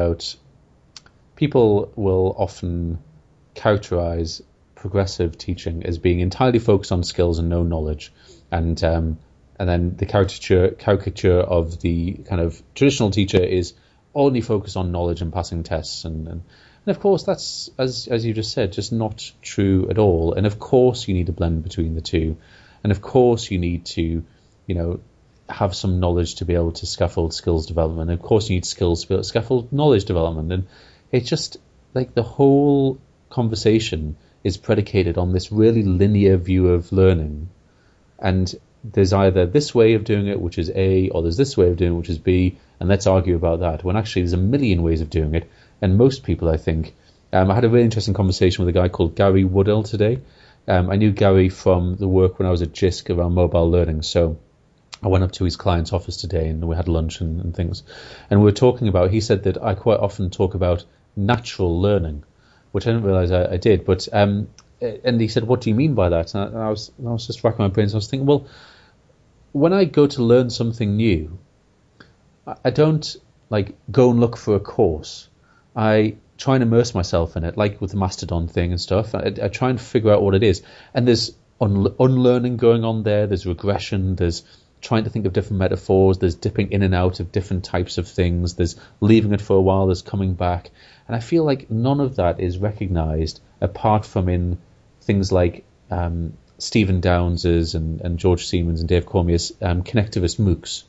will often characterize progressive teaching as being entirely focused on skills and no knowledge, and then the caricature of the kind of traditional teacher is only focused on knowledge and passing tests, and of course that's, as you just said, just not true at all. And of course you need a blend between the two, and of course you need to have some knowledge to be able to scaffold skills development. And of course you need skills to be able to scaffold knowledge development. And it's just like the whole conversation is predicated on this really linear view of learning. And there's either this way of doing it, which is A, or there's this way of doing it, which is B, and let's argue about that. When actually there's a million ways of doing it. And most people, I think... I had a really interesting conversation with a guy called Gary Woodell today. I knew Gary from the work when I was at JISC around mobile learning, so I went up to his client's office today and we had lunch and things. And we were talking about, he said that I quite often talk about natural learning, which I didn't realize I did. But and he said, what do you mean by that? And I was just racking my brains. I was thinking, well, when I go to learn something new, I don't like go and look for a course. I try and immerse myself in it, like with the Mastodon thing and stuff. I try and figure out what it is. And there's unlearning going on there. There's regression. There's trying to think of different metaphors. There's dipping in and out of different types of things. There's leaving it for a while. There's coming back. And I feel like none of that is recognized apart from in things like Stephen Downes's and George Siemens and Dave Cormier's connectivist MOOCs.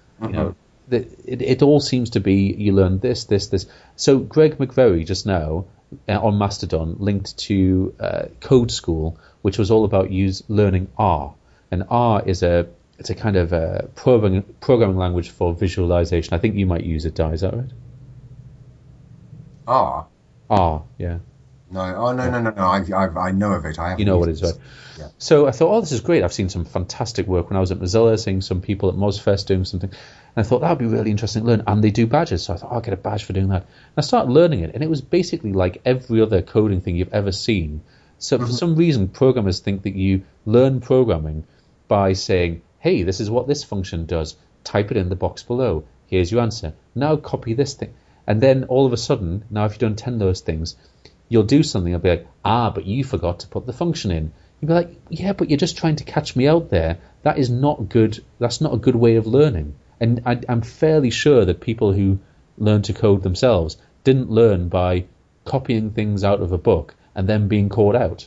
It all seems to be you learn this. So Greg McVery just now on Mastodon linked to Code School, which was all about learning R. And R is it's a kind of a programming language for visualization. I think you might use it, Di. Is that right? R? R, yeah. No, oh no. I know of it. I You haven't know what used it is, it. right? Yeah. So I thought, oh, this is great. I've seen some fantastic work when I was at Mozilla, seeing some people at Mozfest doing something. And I thought that would be really interesting to learn. And they do badges. So I thought, oh, I'll get a badge for doing that. And I started learning it. And it was basically like every other coding thing you've ever seen. So for some reason, programmers think that you learn programming by saying, hey, this is what this function does. Type it in the box below. Here's your answer. Now copy this thing. And then all of a sudden, now if you've done 10 of those things, you'll do something. I'll be like, but you forgot to put the function in. You'll be like, yeah, but you're just trying to catch me out there. That is not good. That's not a good way of learning. And I'm fairly sure that people who learn to code themselves didn't learn by copying things out of a book and then being caught out.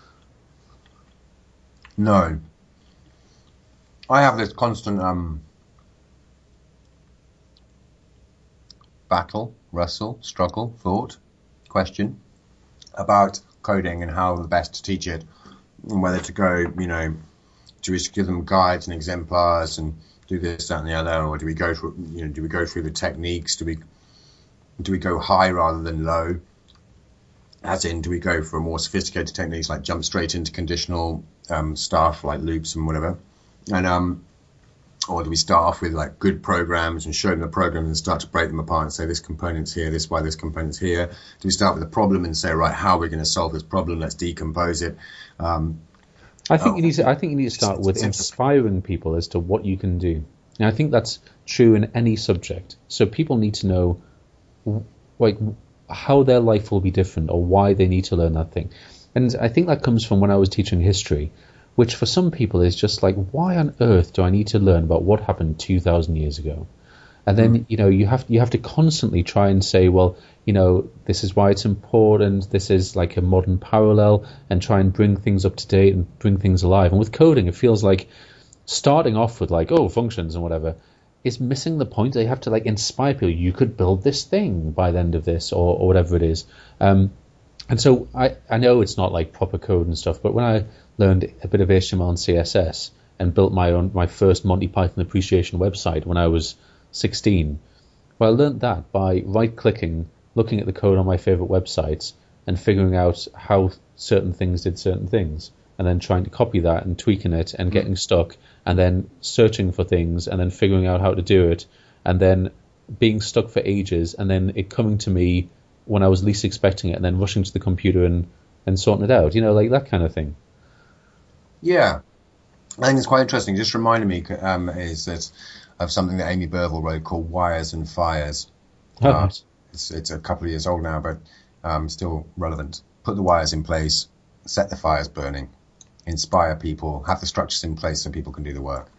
No. I have this constant battle, wrestle, struggle, thought, question about coding and how the best to teach it, and whether to go, do we give them guides and exemplars and do this, that, and the other, or do we go through, do we go through the techniques? Do we go high rather than low? As in, do we go for more sophisticated techniques like jump straight into conditional stuff like loops and whatever, and or do we start off with like good programs and show them the program and start to break them apart and say this component's here, this why this component's here? Do we start with a problem and say, right, how are we going to solve this problem? Let's decompose it. I think you need to start with inspiring people as to what you can do. And I think that's true in any subject. So people need to know like how their life will be different or why they need to learn that thing. And I think that comes from when I was teaching history, which for some people is just like, why on earth do I need to learn about what happened 2,000 years ago? And then, you have to constantly try and say, well, this is why it's important. This is like a modern parallel, and try and bring things up to date and bring things alive. And with coding, it feels like starting off with like, functions and whatever is missing the point. They have to like inspire people. You could build this thing by the end of this or whatever it is. And so I know it's not like proper code and stuff, but when I learned a bit of HTML and CSS and built my first Monty Python appreciation website when I was 16, well, I learned that by right-clicking, looking at the code on my favorite websites and figuring out how certain things did certain things, and then trying to copy that and tweaking it and getting stuck, and then searching for things and then figuring out how to do it, and then being stuck for ages, and then it coming to me when I was least expecting it, and then rushing to the computer and sorting it out, like that kind of thing. Yeah, I think it's quite interesting. Just reminded me is that of something that Amy Burville wrote called Wires and Fires. Right. It's a couple of years old now, but still relevant. Put the wires in place, set the fires burning, inspire people, have the structures in place so people can do the work,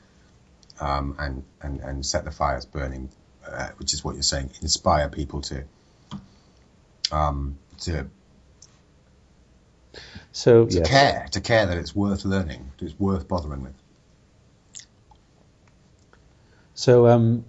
and set the fires burning, which is what you're saying. Inspire people to care that it's worth learning, that it's worth bothering with. So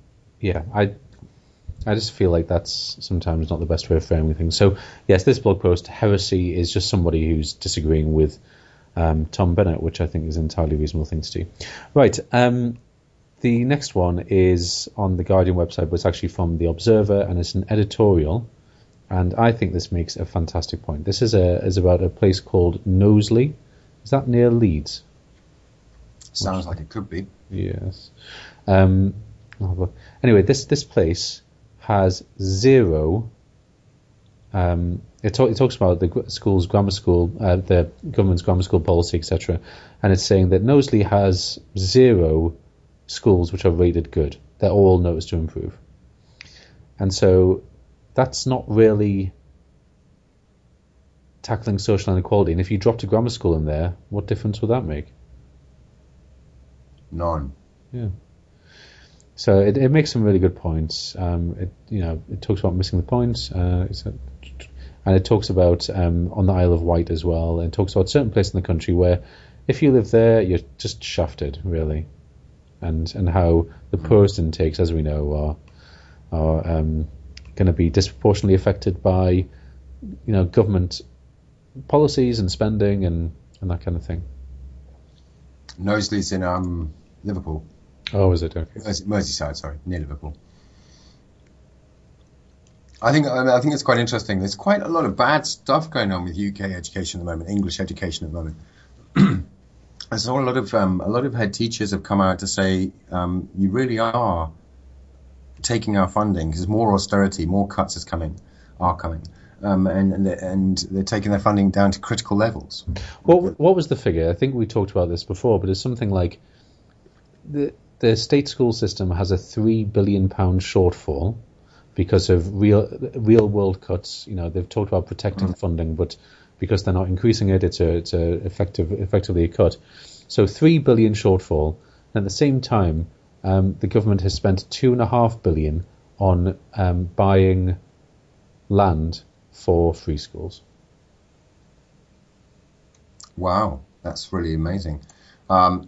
I just feel like that's sometimes not the best way of framing things. So yes, this blog post, Heresy, is just somebody who's disagreeing with Tom Bennett, which I think is an entirely reasonable thing to do. Right. The next one is on the Guardian website, but it's actually from The Observer, and it's an editorial. And I think this makes a fantastic point. This is about a place called Knowsley. Is that near Leeds? Sounds like it could be. Yes. Anyway, this place has zero. It talks about the school's grammar school, the government's grammar school policy, etc. And it's saying that Knowsley has zero schools which are rated good. They're all noticed to improve. And so that's not really tackling social inequality. And if you dropped a grammar school in there, what difference would that make? None. Yeah. So it makes some really good points. It talks about missing the point, and it talks about on the Isle of Wight as well. And it talks about certain places in the country where if you live there, you're just shafted, really, and how the poorest intakes, as we know, are going to be disproportionately affected by government policies and spending and that kind of thing. Knowsley's in Liverpool. Oh, is it? Okay. Merseyside, sorry, near Liverpool. I think it's quite interesting. There's quite a lot of bad stuff going on with UK education at the moment, English education at the moment. I saw a lot of head teachers have come out to say, you really are taking our funding because more austerity, more cuts are coming. And they're taking their funding down to critical levels. What was the figure? I think we talked about this before, but it's something like the state school system has a £3 billion shortfall because of real world cuts. You know, they've talked about protecting funding, but because they're not increasing it, it's effectively a cut. So £3 billion shortfall. And at the same time, the government has spent £2.5 billion on buying land for free schools. Wow, that's really amazing. Well,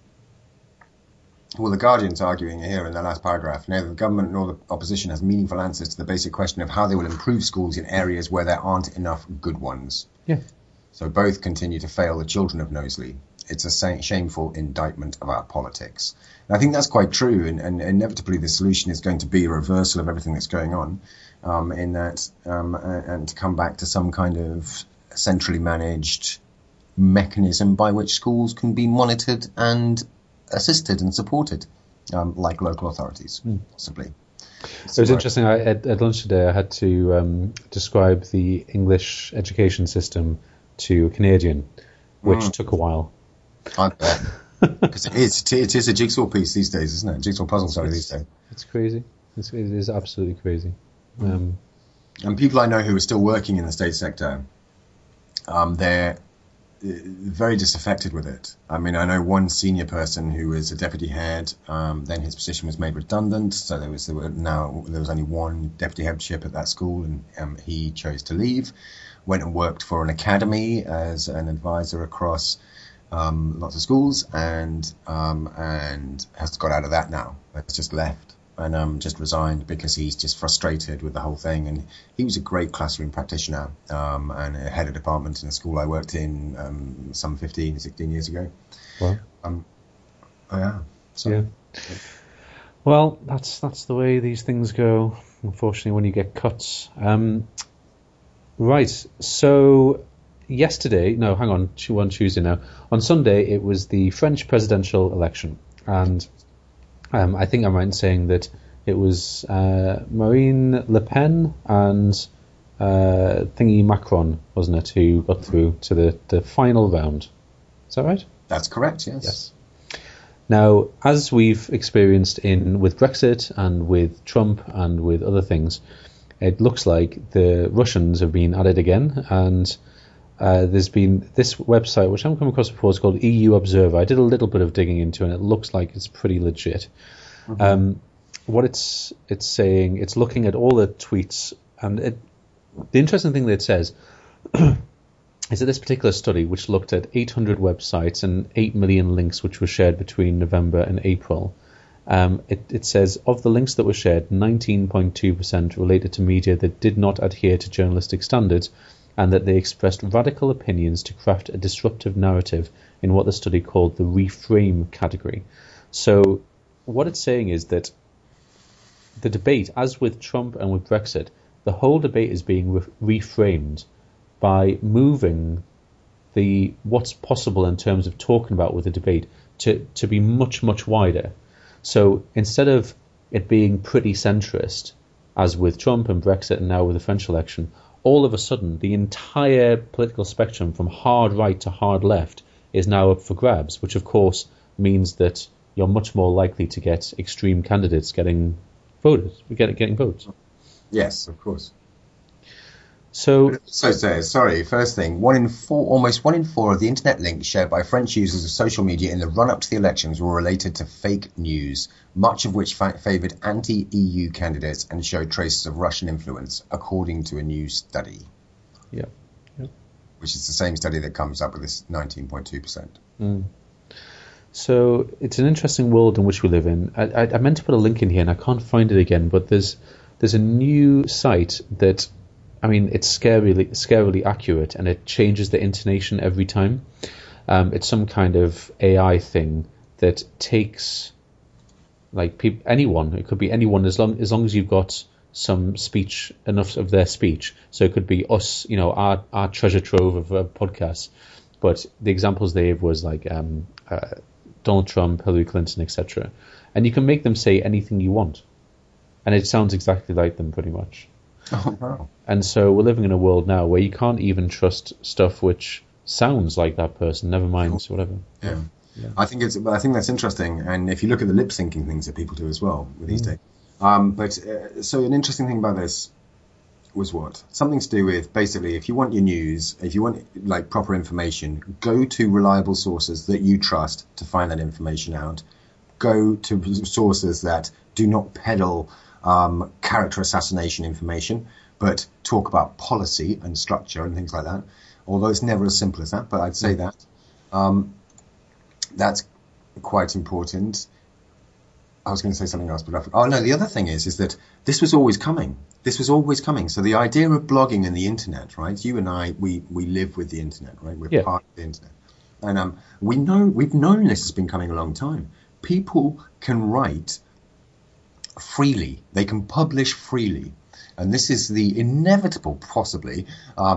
the Guardian's arguing here in the last paragraph, neither the government nor the opposition has meaningful answers to the basic question of how they will improve schools in areas where there aren't enough good ones. Yeah. So both continue to fail the children of Knowsley. It's a shameful indictment of our politics. And I think that's quite true, and inevitably the solution is going to be a reversal of everything that's going on, in that, and to come back to some kind of centrally managed mechanism by which schools can be monitored and assisted and supported, like local authorities, possibly. It was interesting. At lunch today, I had to describe the English education system to a Canadian, which took a while. I bet. Because it is a jigsaw piece these days, isn't it? Jigsaw puzzle, these days. It's crazy. It is absolutely crazy. And people I know who are still working in the state sector, they're very disaffected with it. I mean, I know one senior person who was a deputy head, then his position was made redundant, so there was only one deputy headship at that school, and he chose to leave, went and worked for an academy as an advisor across lots of schools, and has got out of that now. Has just left and just resigned because he's just frustrated with the whole thing. And he was a great classroom practitioner, and a head of department in a school I worked in some 15, 16 years ago. Wow. Yeah. So, yeah. Well, that's the way these things go, unfortunately, when you get cuts. Right. So on Tuesday now. On Sunday, it was the French presidential election. And I think I'm right in saying that it was Marine Le Pen and Macron, wasn't it, who got through to the final round. Is that right? That's correct, yes. Yes. Now, as we've experienced with Brexit and with Trump and with other things, it looks like the Russians have been at it again, and there's been this website, which I haven't come across before, it's called EU Observer. I did a little bit of digging into it, and it looks like it's pretty legit. Mm-hmm. What it's saying, it's looking at all the tweets, and the interesting thing that it says is that this particular study, which looked at 800 websites and 8 million links which were shared between November and April, it says of the links that were shared, 19.2% related to media that did not adhere to journalistic standards, and that they expressed radical opinions to craft a disruptive narrative in what the study called the reframe category. So what it's saying is that the debate, as with Trump and with Brexit, the whole debate is being reframed by moving what's possible in terms of talking about with the debate to be much, much wider. So instead of it being pretty centrist, as with Trump and Brexit and now with the French election, all of a sudden the entire political spectrum from hard right to hard left is now up for grabs, which of course means that you're much more likely to get extreme candidates getting votes. Yes, of course. So first thing, almost one in four of the internet links shared by French users of social media in the run-up to the elections were related to fake news, much of which favoured anti-EU candidates and showed traces of Russian influence, according to a new study. Yeah. Which is the same study that comes up with this 19.2%. Mm. So it's an interesting world in which we live in. I meant to put a link in here and I can't find it again, but there's a new site that, I mean, it's scarily accurate, and it changes the intonation every time. It's some kind of AI thing that takes anyone. It could be anyone as long as you've got some speech, enough of their speech. So it could be us, our treasure trove of podcasts. But the examples they gave was like Donald Trump, Hillary Clinton, etc. And you can make them say anything you want. And it sounds exactly like them pretty much. Oh, wow. And so we're living in a world now where you can't even trust stuff which sounds like that person, never mind whatever. Yeah. I think that's interesting. And if you look at the lip syncing things that people do as well with these days. So an interesting thing about this was what? Something to do with basically if you want your news, if you want like proper information, go to reliable sources that you trust to find that information out. Go to sources that do not peddle character assassination information, but talk about policy and structure and things like that. Although it's never as simple as that, but I'd say that. That's quite important. I was going to say something else, but I forgot. Oh, no, the other thing is that this was always coming. This was always coming. So the idea of blogging and the internet, right? You and I, we live with the internet, right? We're part of the internet. And we've known this has been coming a long time. People can write freely. They can publish freely. And this is the inevitable, possibly,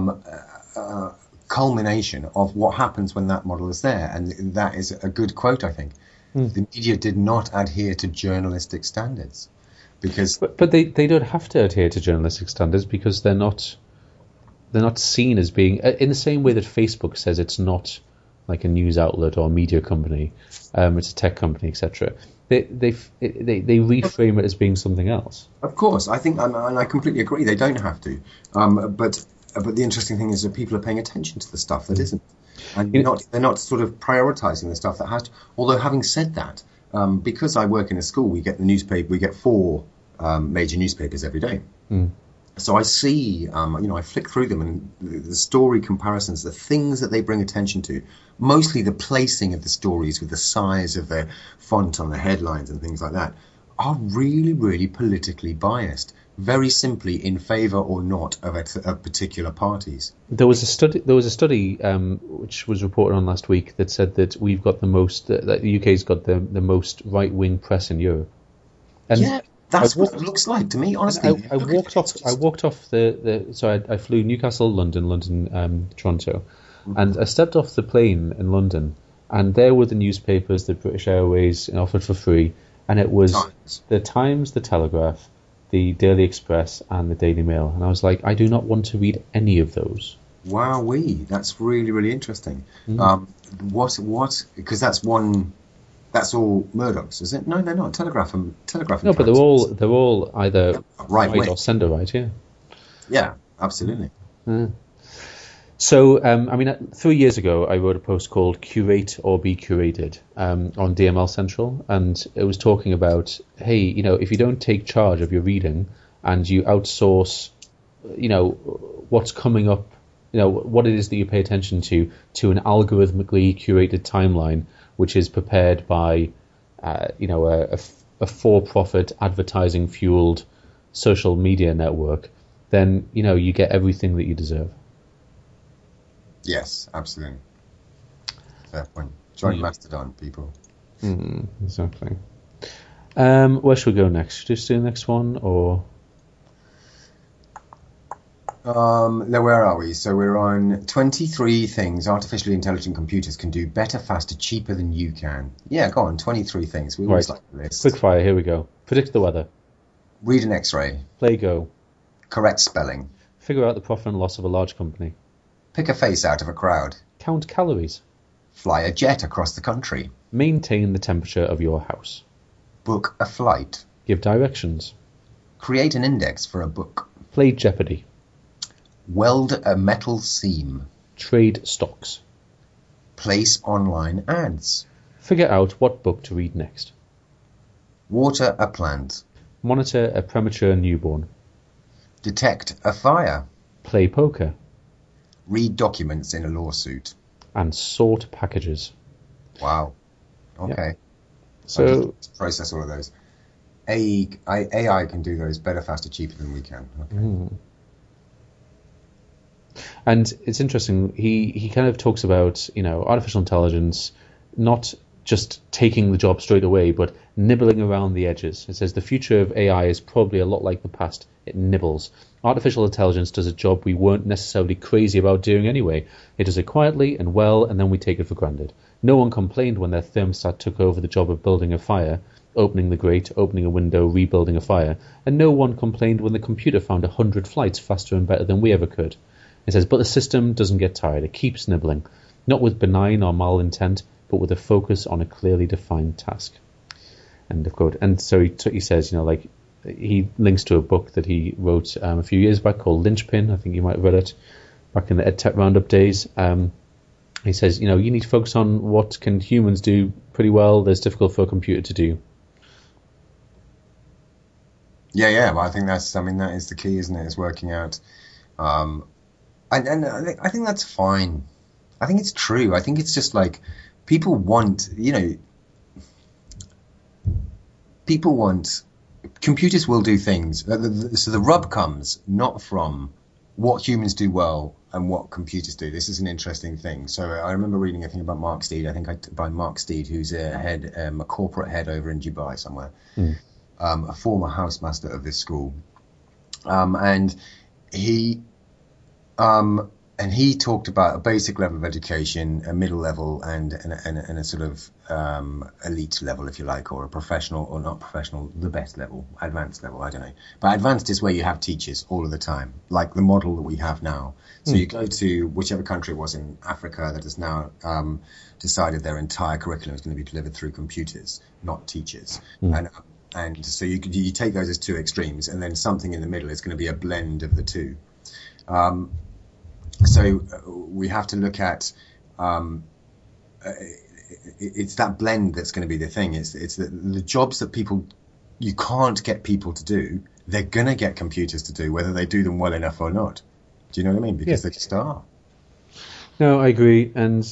culmination of what happens when that model is there. And that is a good quote, I think. The media did not adhere to journalistic standards because... But they don't have to adhere to journalistic standards because they're not seen as being... In the same way that Facebook says it's not like a news outlet or a media company, it's a tech company, etc. They reframe it as being something else. Of course, I think, and I completely agree, they don't have to. But the interesting thing is that people are paying attention to the stuff that isn't. And they're not sort of prioritizing the stuff that has to. Although having said that, because I work in a school, we get the newspaper. We get 4 major newspapers every day. So I see, I flick through them and the story comparisons, the things that they bring attention to, mostly the placing of the stories with the size of their font on the headlines and things like that, are really, really politically biased. Very simply in favour or not of particular parties. There was a study which was reported on last week that said that we've got that the UK's got the most right wing press in Europe. And yeah, that's what it looks like to me. Honestly, I walked off so I flew Newcastle, London, Toronto, and I stepped off the plane in London, and there were the newspapers that British Airways offered for free, and it was the Times, the Telegraph, the Daily Express and the Daily Mail. And I was like, I do not want to read any of those. Wowee, that's really, really interesting. What? Because that's all Murdoch's, is it? No, they're not. Telegraph and no, but they're all either right or centre right, yeah. Yeah, absolutely. So, 3 years ago, I wrote a post called Curate or Be Curated on DML Central, and it was talking about, hey, if you don't take charge of your reading and you outsource, what's coming up, what it is that you pay attention to an algorithmically curated timeline, which is prepared by, a for-profit advertising-fueled social media network, then, you get everything that you deserve. Yes, absolutely. Fair point. Join Mastodon, people. Exactly. Where should we go next? Should we just do the next one, or? Now, where are we? So we're on 23 things artificially intelligent computers can do better, faster, cheaper than you can. Yeah, go on. 23 things. We always like this. Quick fire. Here we go. Predict the weather. Read an X-ray. Play Go. Correct spelling. Figure out the profit and loss of a large company. Pick a face out of a crowd. Count calories. Fly a jet across the country. Maintain the temperature of your house. Book a flight. Give directions. Create an index for a book. Play Jeopardy. Weld a metal seam. Trade stocks. Place online ads. Figure out what book to read next. Water a plant. Monitor a premature newborn. Detect a fire. Play poker. Read documents in a lawsuit. And sort packages. Wow. Okay. Yeah. So process all of those. AI can do those better, faster, cheaper than we can. Okay. And it's interesting. He kind of talks about artificial intelligence not just taking the job straight away, but nibbling around the edges. It says the future of AI is probably a lot like the past. It nibbles. Artificial intelligence does a job we weren't necessarily crazy about doing anyway. It does it quietly and well, and then we take it for granted. No one complained when their thermostat took over the job of building a fire, opening the grate, opening a window, rebuilding a fire, and no one complained when the computer found 100 flights faster and better than we ever could. It says, but the system doesn't get tired. It keeps nibbling, not with benign or malintent, but with a focus on a clearly defined task. End of quote. And so he says, he links to a book that he wrote a few years back called Linchpin. I think you might have read it back in the EdTech Roundup days. He says, you need to focus on what can humans do pretty well that's difficult for a computer to do. Yeah. Well, I think that is the key, isn't it? Is working out. And I think that's fine. I think it's true. I think it's just like people want, computers will do things. So the rub comes not from what humans do well and what computers do. This is an interesting thing. So I remember reading a thing about Mark Steed. By Mark Steed, who's a corporate head over in Dubai somewhere, a former housemaster of this school, and he talked about a basic level of education, a middle level, and a sort of elite level, if you like, or a professional or not professional, the best level, advanced level, I don't know. But advanced is where you have teachers all of the time, like the model that we have now. So you go to whichever country it was in Africa that has now decided their entire curriculum is going to be delivered through computers, not teachers. And so you take those as two extremes, and then something in the middle is going to be a blend of the two. So we have to look at it's that blend that's going to be the thing. It's the jobs that you can't get people to do, they're going to get computers to do, whether they do them well enough or not. Do you know what I mean? Because they just are. No, I agree. And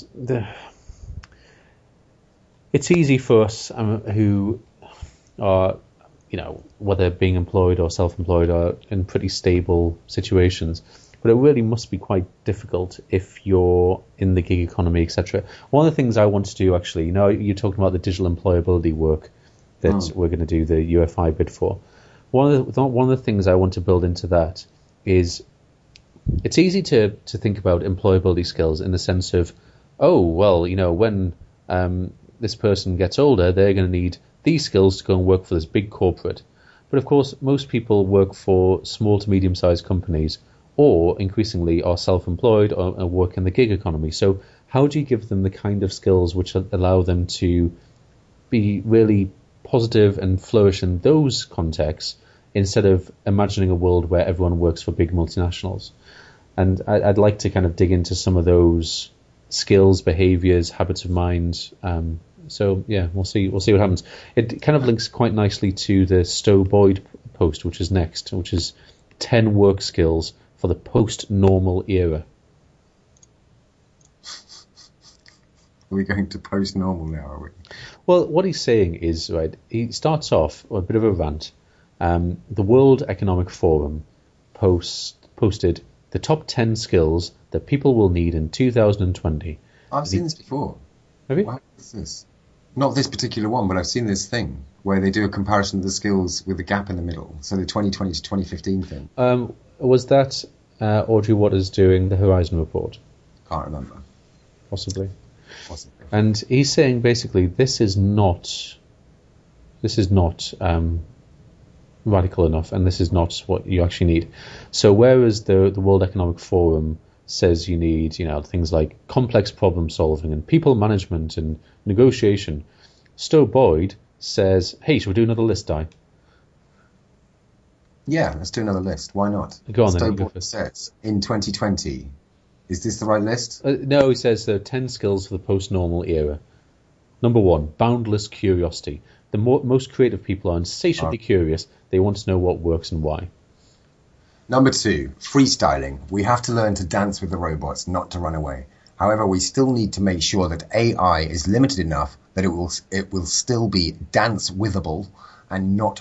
it's easy for us who are, whether being employed or self-employed, are in pretty stable situations. But it really must be quite difficult if you're in the gig economy, etc. One of the things I want to do, actually, you're talking about the digital employability work that we're going to do the UFI bid for. One of the things I want to build into that is it's easy to think about employability skills in the sense of, when this person gets older, they're going to need these skills to go and work for this big corporate. But of course, most people work for small to medium-sized companies, or increasingly are self-employed or work in the gig economy. So how do you give them the kind of skills which allow them to be really positive and flourish in those contexts instead of imagining a world where everyone works for big multinationals? And I'd like to kind of dig into some of those skills, behaviors, habits of mind. So we'll see what happens. It kind of links quite nicely to the Stowe Boyd post, which is next, which is 10 work skills for the post-normal era. Are we going to post-normal now, are we? Well, what he's saying is, right, he starts off with a bit of a rant. The World Economic Forum posted the top 10 skills that people will need in 2020. I've seen this before. Have you? What is this? Not this particular one, but I've seen this thing where they do a comparison of the skills with a gap in the middle. So the 2020 to 2015 thing. Was that Audrey Waters doing the Horizon Report? Can't remember. Possibly. And he's saying basically this is not radical enough, and this is not what you actually need. So whereas the World Economic Forum says you need, things like complex problem solving and people management and negotiation, Stowe Boyd says, hey, should we do another list, Di? Yeah, let's do another list. Why not? Go on Stowe then. Boyd says, in 2020, is this the right list? No, he says there are 10 skills for the post-normal era. Number 1, boundless curiosity. The most creative people are insatiably curious. They want to know what works and why. Number 2, freestyling. We have to learn to dance with the robots, not to run away. However, we still need to make sure that AI is limited enough that it will still be dance-withable and not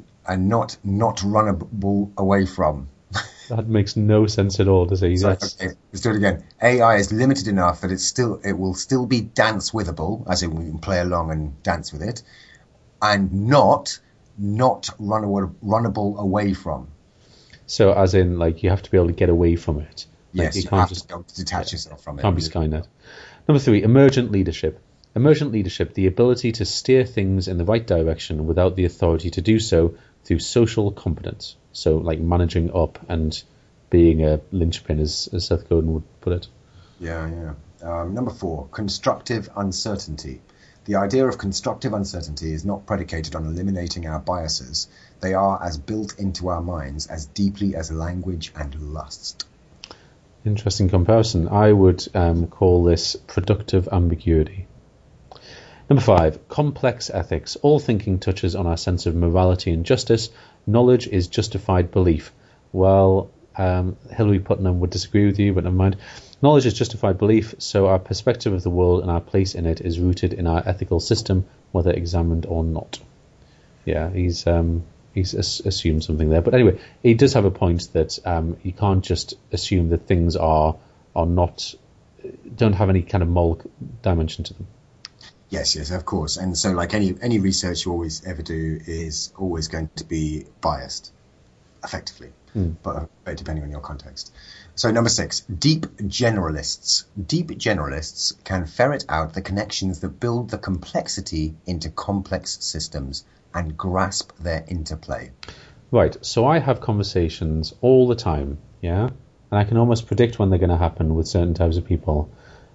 runnable away from. That makes no sense at all, does it? So, okay, let's do it again. AI is limited enough that it will still be dance-withable, as in we can play along and dance with it, and not runnable away from. So as in, like, you have to be able to get away from it. Like, Yes, you you can't have just to be able to detach yourself from it. can't be Skynet. Number 3, emergent leadership. Emergent leadership, the ability to steer things in the right direction without the authority to do so through social competence. So, like, managing up and being a linchpin, as Seth Godin would put it. Yeah. Number 4, constructive uncertainty. The idea of constructive uncertainty is not predicated on eliminating our biases. They are as built into our minds as deeply as language and lust. Interesting comparison. I would call this productive ambiguity. Number 5, complex ethics. All thinking touches on our sense of morality and justice. Knowledge is justified belief. Well, Hilary Putnam would disagree with you, but never mind. Knowledge is justified belief, so our perspective of the world and our place in it is rooted in our ethical system, whether examined or not. Yeah, he's assumed something there. But anyway, he does have a point that you can't just assume that things are not, don't have any kind of moral dimension to them. Yes, of course. And so, like any research you always ever do is always going to be biased, effectively, but depending on your context. So number 6, deep generalists. Deep generalists can ferret out the connections that build the complexity into complex systems and grasp their interplay. Right, so I have conversations all the time, yeah? And I can almost predict when they're going to happen with certain types of people.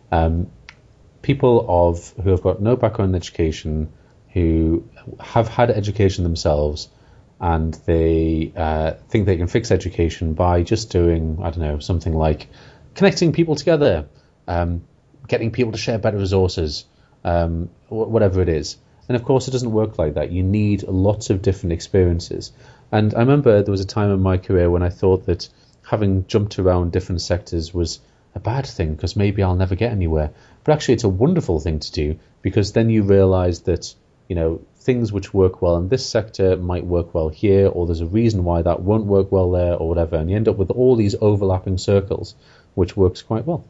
People who have got no background in education, who have had education themselves, and they think they can fix education by just doing, I don't know, something like connecting people together, getting people to share better resources, whatever it is. And of course, it doesn't work like that. You need lots of different experiences. And I remember there was a time in my career when I thought that having jumped around different sectors was a bad thing because maybe I'll never get anywhere. But actually, it's a wonderful thing to do because then you realize that, you know, things which work well in this sector might work well here, or there's a reason why that won't work well there, or whatever. And you end up with all these overlapping circles, which works quite well.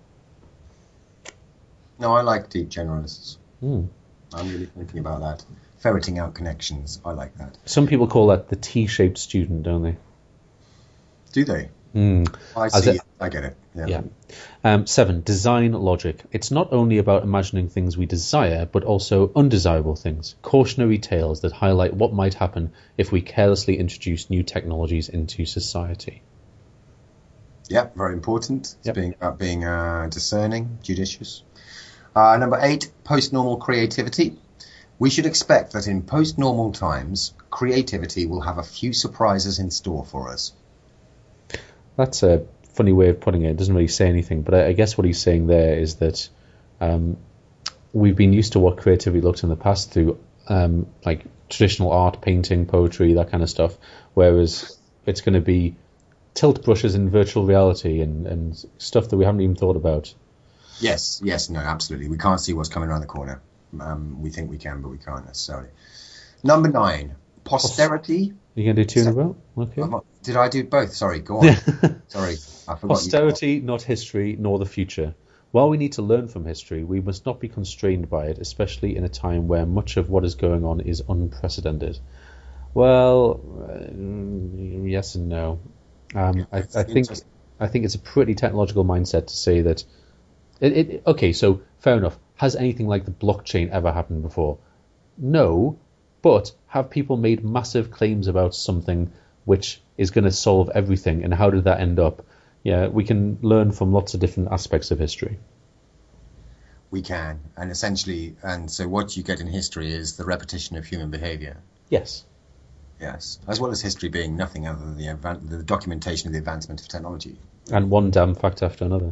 No, I like deep generalists. I'm really thinking about that. Ferreting out connections. I like that. Some people call that the T-shaped student, don't they? Do they? I see it. I get it. Yeah. 7, design logic. It's not only about imagining things we desire, but also undesirable things. Cautionary tales that highlight what might happen if we carelessly introduce new technologies into society. Yeah, very important. It's about being discerning, judicious. Number 8, post-normal creativity. We should expect that in post-normal times, creativity will have a few surprises in store for us. That's a funny way of putting it. It doesn't really say anything, but I guess what he's saying there is that we've been used to what creativity looked in the past through like traditional art, painting, poetry, that kind of stuff, whereas it's going to be tilt brushes in virtual reality and stuff that we haven't even thought about. Yes, no, absolutely. We can't see what's coming around the corner. We think we can, but we can't necessarily. Number 9, posterity. Are you going to do 2 in a row? Okay. Did I do both? Sorry, go on. Sorry, I forgot. Posterity, not history, nor the future. While we need to learn from history, we must not be constrained by it, especially in a time where much of what is going on is unprecedented. Well, yes and no. I think it's a pretty technological mindset to say that. Okay, so fair enough. Has anything like the blockchain ever happened before? No, but have people made massive claims about something which is going to solve everything, and how did that end up? Yeah, we can learn from lots of different aspects of history. We can, and essentially, and so what you get in history is the repetition of human behaviour. Yes, as well as history being nothing other than the documentation of the advancement of technology. And one damn fact after another.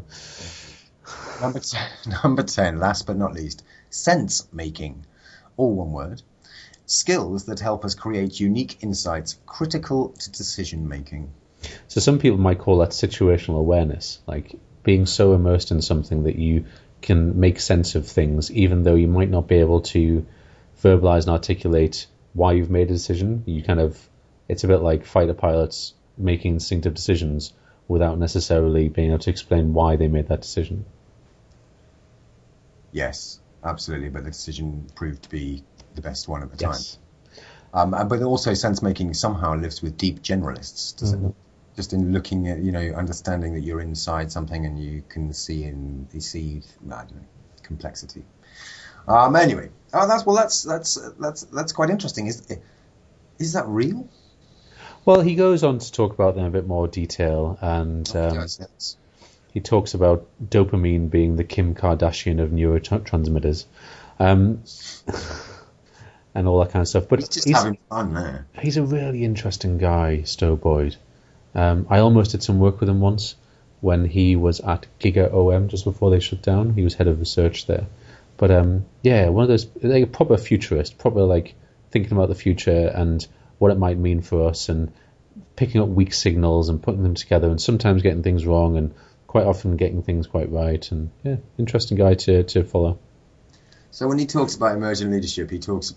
Number 10, last but not least, sense making, all one word. Skills that help us create unique insights critical to decision making. So some people might call that situational awareness, like being so immersed in something that you can make sense of things, even though you might not be able to verbalize and articulate why you've made a decision. It's a bit like fighter pilots making instinctive decisions without necessarily being able to explain why they made that decision. Yes, absolutely, but the decision proved to be the best one at the time. But also sense making somehow lives with deep generalists, doesn't it? Just in looking at, understanding that you're inside something and you can see complexity. Anyway, that's quite interesting. Is that real? Well, he goes on to talk about them in a bit more detail, and Yes. he talks about dopamine being the Kim Kardashian of neurotransmitters, and all that kind of stuff. But he's just having fun there. He's a really interesting guy, Stowe Boyd. I almost did some work with him once when he was at Giga OM just before they shut down. He was head of research there. But one of those, like a proper futurist, proper like thinking about the future and what it might mean for us, and picking up weak signals and putting them together, and sometimes getting things wrong and quite often getting things quite right. And interesting guy to follow. So when he talks about emergent leadership, he quotes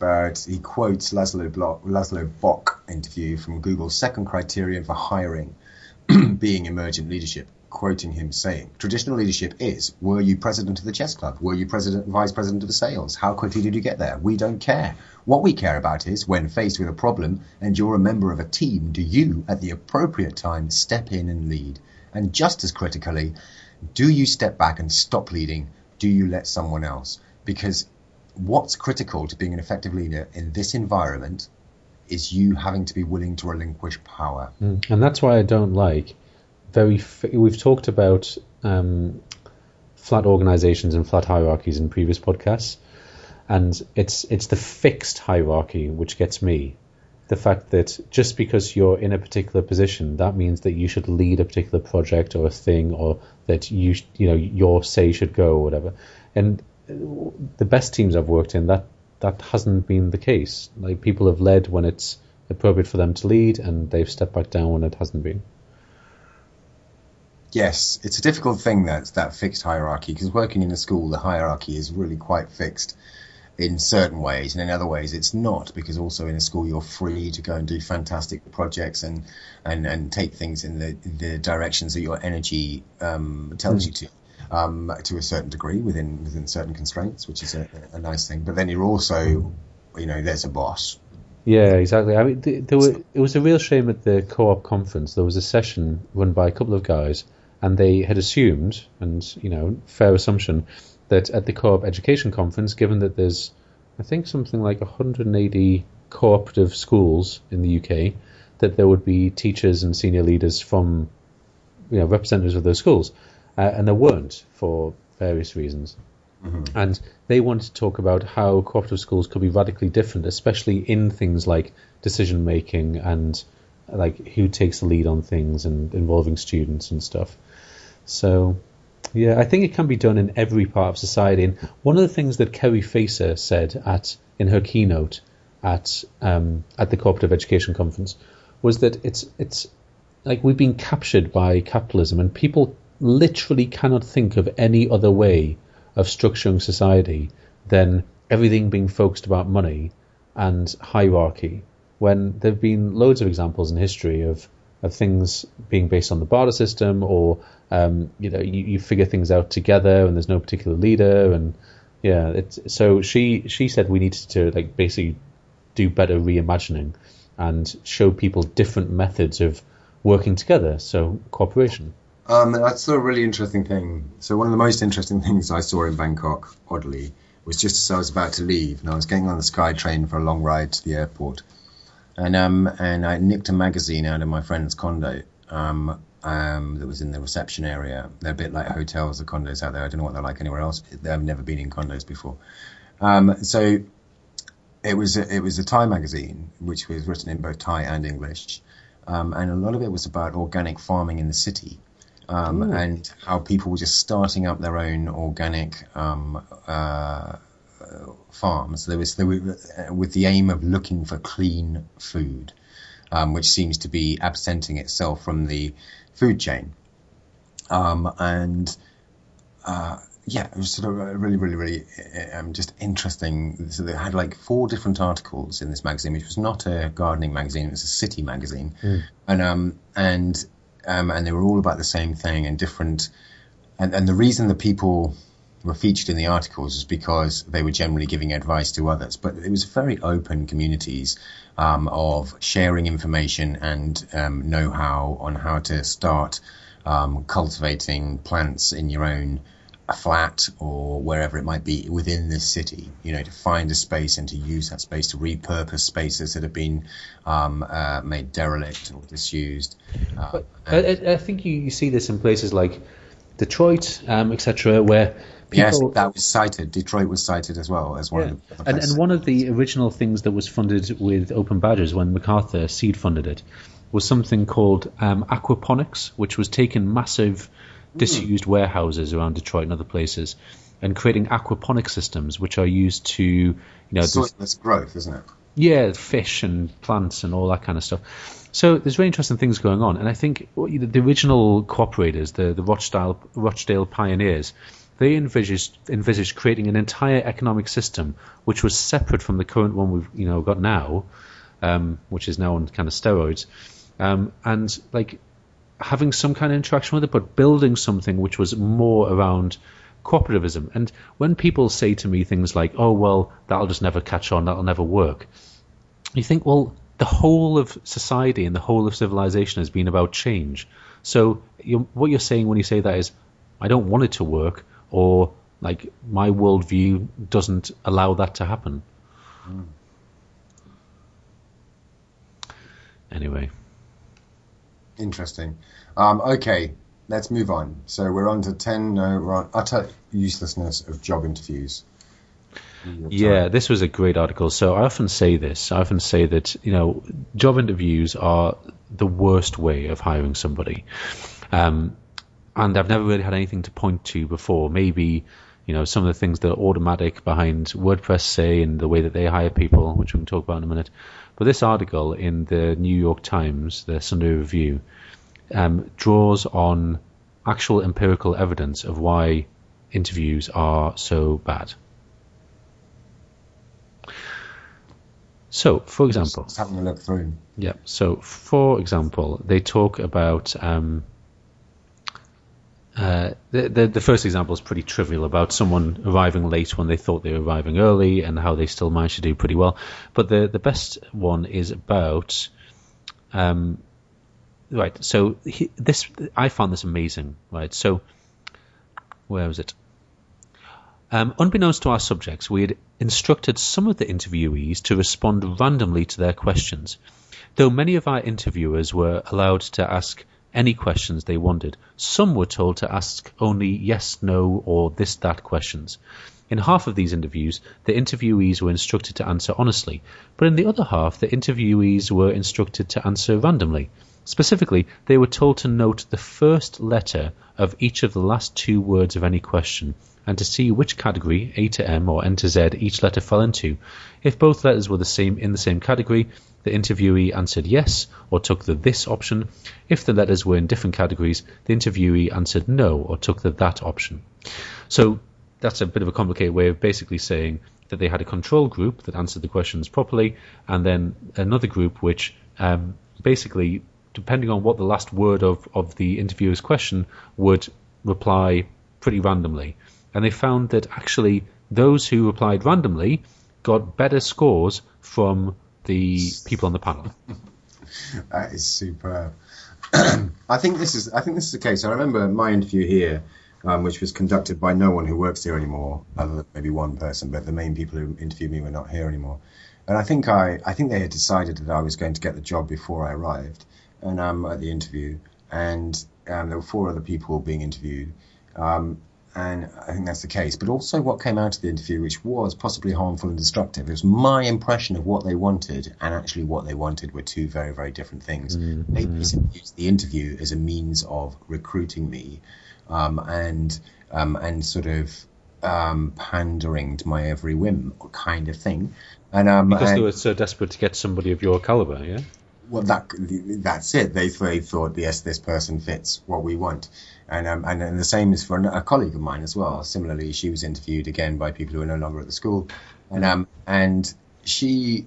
Laszlo Bock interview from Google's second criterion for hiring being emergent leadership, quoting him saying, traditional leadership is, were you president of the chess club? Were you vice president of the sales? How quickly did you get there? We don't care. What we care about is, when faced with a problem and you're a member of a team, do you, at the appropriate time, step in and lead? And just as critically, do you step back and stop leading? Do you let someone else? Because what's critical to being an effective leader in this environment is you having to be willing to relinquish power. And that's why I don't like we've talked about flat organizations and flat hierarchies in previous podcasts, and it's the fixed hierarchy which gets me. The fact that just because you're in a particular position, that means that you should lead a particular project or a thing, or that your say should go or whatever. And the best teams I've worked in, that hasn't been the case. Like, people have led when it's appropriate for them to lead, and they've stepped back down when it hasn't been. Yes, it's a difficult thing, that fixed hierarchy, because working in a school, the hierarchy is really quite fixed in certain ways, and in other ways it's not, because also in a school you're free to go and do fantastic projects and take things in the directions that your energy tells you to a certain degree within certain constraints, which is a nice thing. But then you're also, there's a boss. Yeah, exactly. I mean, it was a real shame at the co-op conference. There was a session run by a couple of guys, and they had assumed, and fair assumption, that at the co-op education conference, given that there's, I think, something like 180 cooperative schools in the UK, that there would be teachers and senior leaders from, representatives of those schools, and there weren't for various reasons. Mm-hmm. And they wanted to talk about how cooperative schools could be radically different, especially in things like decision making and like who takes the lead on things and involving students and stuff. So, yeah, I think it can be done in every part of society. And one of the things that Kerry Facer said in her keynote at the Cooperative Education Conference was that it's like we've been captured by capitalism, and people literally cannot think of any other way of structuring society than everything being focused about money and hierarchy, when there have been loads of examples in history of things being based on the barter system, or you figure things out together and there's no particular leader. And so she said we needed to basically do better reimagining and show people different methods of working together, so cooperation. That's a really interesting thing. So one of the most interesting things I saw in Bangkok, oddly, was just as I was about to leave, and I was getting on the SkyTrain for a long ride to the airport, and I nicked a magazine out of my friend's condo that was in the reception area. They're a bit like hotels, the condos out there. I don't know what they're like anywhere else. I've never been in condos before. So it was a Thai magazine, which was written in both Thai and English, and a lot of it was about organic farming in the city. And how people were just starting up their own organic farms. They were with the aim of looking for clean food, which seems to be absenting itself from the food chain. It was sort of really, really, really just interesting. So they had 4 different articles in this magazine, which was not a gardening magazine; it was a city magazine, and they were all about the same thing and different. And the reason that people were featured in the articles was because they were generally giving advice to others. But it was very open communities of sharing information and know-how on how to start cultivating plants in your own flat or wherever it might be within this city, to find a space and to use that space to repurpose spaces that have been made derelict or disused. But I think you see this in places like Detroit, etc., where people... Yes, that was cited. Detroit was cited as well as one of the places. And one of the original things that was funded with Open Badgers when MacArthur seed funded it was something called aquaponics, which was taking massive disused warehouses around Detroit and other places and creating aquaponic systems which are used to soilless growth, isn't it? Yeah, fish and plants and all that kind of stuff. So there's really interesting things going on, and I think the original cooperators, the Rochdale pioneers, they envisaged creating an entire economic system which was separate from the current one we've got now, which is now on kind of steroids, and like having some kind of interaction with it, but building something which was more around cooperativism. And when people say to me things like, "Oh, well, that'll just never catch on, that'll never work," you think, well, the whole of society and the whole of civilization has been about change. So what you're saying when you say that is, I don't want it to work, or like my worldview doesn't allow that to happen. Anyway. Interesting. Okay, let's move on. So we're on to 10. No, we're on utter uselessness of job interviews. Yeah, this was a great article. So I often say this. I often say that job interviews are the worst way of hiring somebody, and I've never really had anything to point to before. Maybe some of the things that are automatic behind WordPress say and the way that they hire people, which we can talk about in a minute. But this article in the New York Times, the Sunday Review, draws on actual empirical evidence of why interviews are so bad. So, for example... Just having a look through. Yeah, so, for example, they talk about... the first example is pretty trivial, about someone arriving late when they thought they were arriving early and how they still managed to do pretty well. But the best one is about... right, so I found this amazing, right? So, where was it? Unbeknownst to our subjects, we had instructed some of the interviewees to respond randomly to their questions. Though many of our interviewers were allowed to ask any questions they wanted, some were told to ask only yes, no, or this, that questions. In half of these interviews, the interviewees were instructed to answer honestly, but in the other half, the interviewees were instructed to answer randomly. Specifically, they were told to note the first letter of each of the last two words of any question, and to see which category, A to M or N to Z, each letter fell into. If both letters were in the same category, the interviewee answered yes, or took the this option. If the letters were in different categories, the interviewee answered no, or took the that option. So that's a bit of a complicated way of basically saying that they had a control group that answered the questions properly, and then another group which basically, depending on what the last word of the interviewer's question, would reply pretty randomly. And they found that actually those who replied randomly got better scores from the people on the panel. That is superb. I think this is the case. I remember my interview here, which was conducted by no one who works here anymore, other than maybe one person, but the main people who interviewed me were not here anymore. And I think they had decided that I was going to get the job before I arrived, and at the interview, and there were 4 other people being interviewed. And I think that's the case. But also what came out of the interview, which was possibly harmful and destructive, it was my impression of what they wanted, and actually what they wanted were 2 very, very different things. Mm-hmm. They basically used the interview as a means of recruiting me, and sort of pandering to my every whim kind of thing. And because they were so desperate to get somebody of your caliber, yeah? Well, that's it. They thought, yes, this person fits what we want. And the same is for a colleague of mine as well. Similarly, she was interviewed again by people who are no longer at the school, and she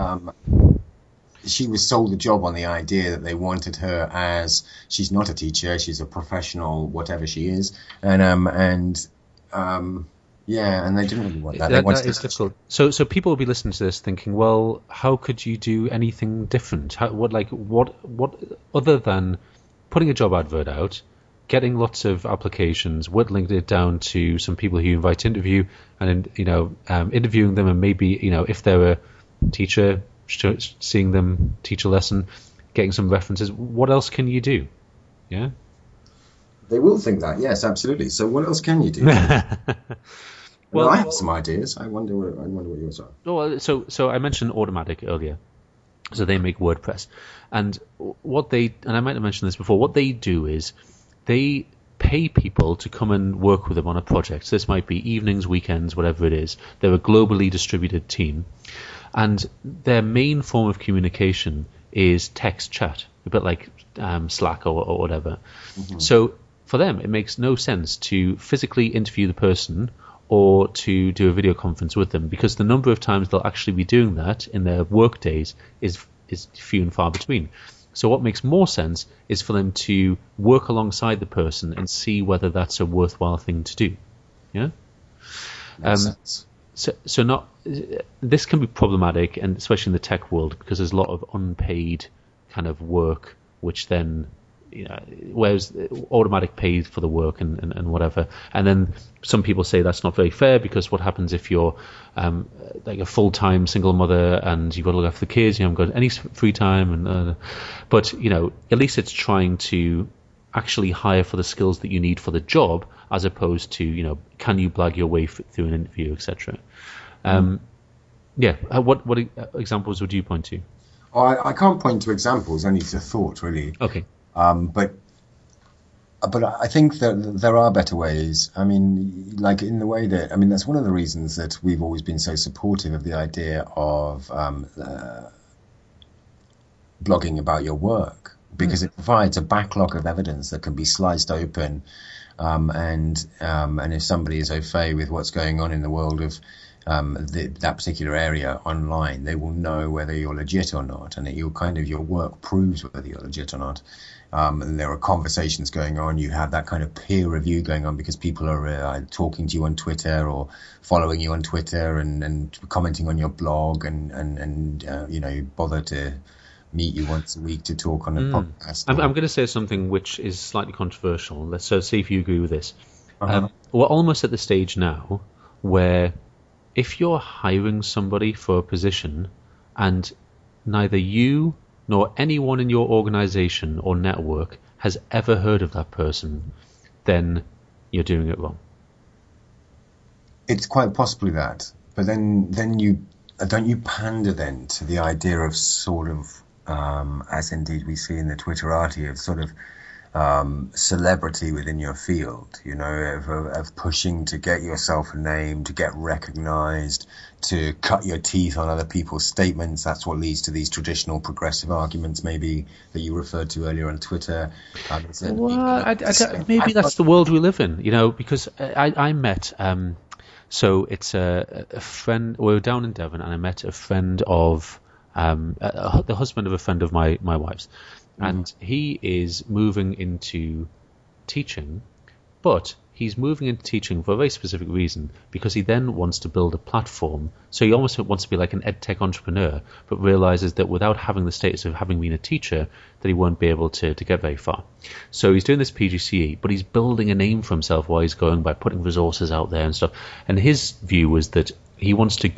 was sold the job on the idea that they wanted her as, she's not a teacher, she's a professional, whatever she is, and Yeah, and they didn't really want that. They wanted That is difficult. So people will be listening to this thinking, well, how could you do anything different? What other than putting a job advert out, getting lots of applications, whittling it down to some people who you invite to interview, and interviewing them, and maybe if they're a teacher, seeing them teach a lesson, getting some references. What else can you do? Yeah. They will think that, yes, absolutely. So what else can you do? Well, I have some ideas. I wonder what yours are. Well, so I mentioned Automatic earlier. So they make WordPress, and I might have mentioned this before. What they do is they pay people to come and work with them on a project. So this might be evenings, weekends, whatever it is. They're a globally distributed team, and their main form of communication is text chat, a bit like Slack or whatever. Mm-hmm. So for them, it makes no sense to physically interview the person or to do a video conference with them, because the number of times they'll actually be doing that in their work days is few and far between. So what makes more sense is for them to work alongside the person and see whether that's a worthwhile thing to do. Yeah? Makes sense. So this can be problematic, and especially in the tech world, because there's a lot of unpaid kind of work, which then, whereas Automatic pays for the work and whatever. And then some people say that's not very fair, because what happens if you're like a full-time single mother and you've got to look after the kids, you haven't got any free time, but at least it's trying to actually hire for the skills that you need for the job, as opposed to can you blag your way through an interview, etc. What examples would you point to? I can't point to examples, only to thought, really. Okay. But I think that there are better ways. I mean, like in the way that, that's one of the reasons that we've always been so supportive of the idea of blogging about your work, because it provides a backlog of evidence that can be sliced open. And if somebody is au fait with what's going on in the world of that particular area online, they will know whether you're legit or not, and that your work proves whether you're legit or not. And there are conversations going on. You have that kind of peer review going on, because people are talking to you on Twitter or following you on Twitter and commenting on your blog and bother to meet you once a week to talk on a podcast. I'm going to say something which is slightly controversial. Let's see if you agree with this. Uh-huh. We're almost at the stage now where if you're hiring somebody for a position and neither you nor anyone in your organization or network has ever heard of that person, then you're doing it wrong. It's quite possibly that, but then you don't you pander then to the idea of sort of as indeed we see in the Twitterati, of sort of celebrity within your field, of pushing to get yourself a name, to get recognized, to cut your teeth on other people's statements. That's what leads to these traditional progressive arguments, maybe, that you referred to earlier on Twitter. Maybe that's the world we live in, because I met, so it's a friend, we were down in Devon, and I met a friend of, the husband of a friend of my wife's. And he is moving into teaching, but he's moving into teaching for a very specific reason, because he then wants to build a platform. So he almost wants to be like an edtech entrepreneur, but realizes that without having the status of having been a teacher, that he won't be able to get very far. So he's doing this PGCE, but he's building a name for himself while he's going, by putting resources out there and stuff. And his view was that he wants to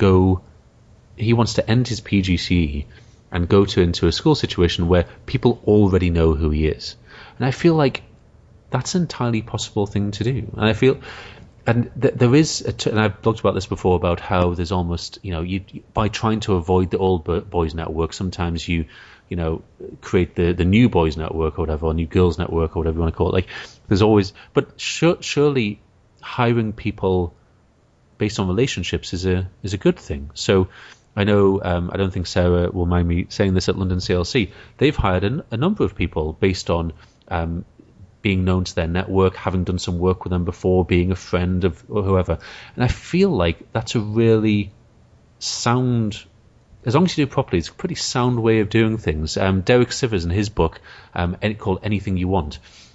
end his PGCE and go into a school situation where people already know who he is. And I feel like that's an entirely possible thing to do. And I feel, and there is, and I've blogged about this before, about how there's almost, you by trying to avoid the old boys network, sometimes you create the new boys network or whatever, or new girls network or whatever you want to call it. Like, there's always, but surely hiring people based on relationships is a good thing. So I know, I don't think Sarah will mind me saying this, at London CLC, they've hired a number of people based on being known to their network, having done some work with them before, being a friend of or whoever. And I feel like that's a really sound, as long as you do it properly, it's a pretty sound way of doing things. Derek Sivers, in his book called Anything You Want,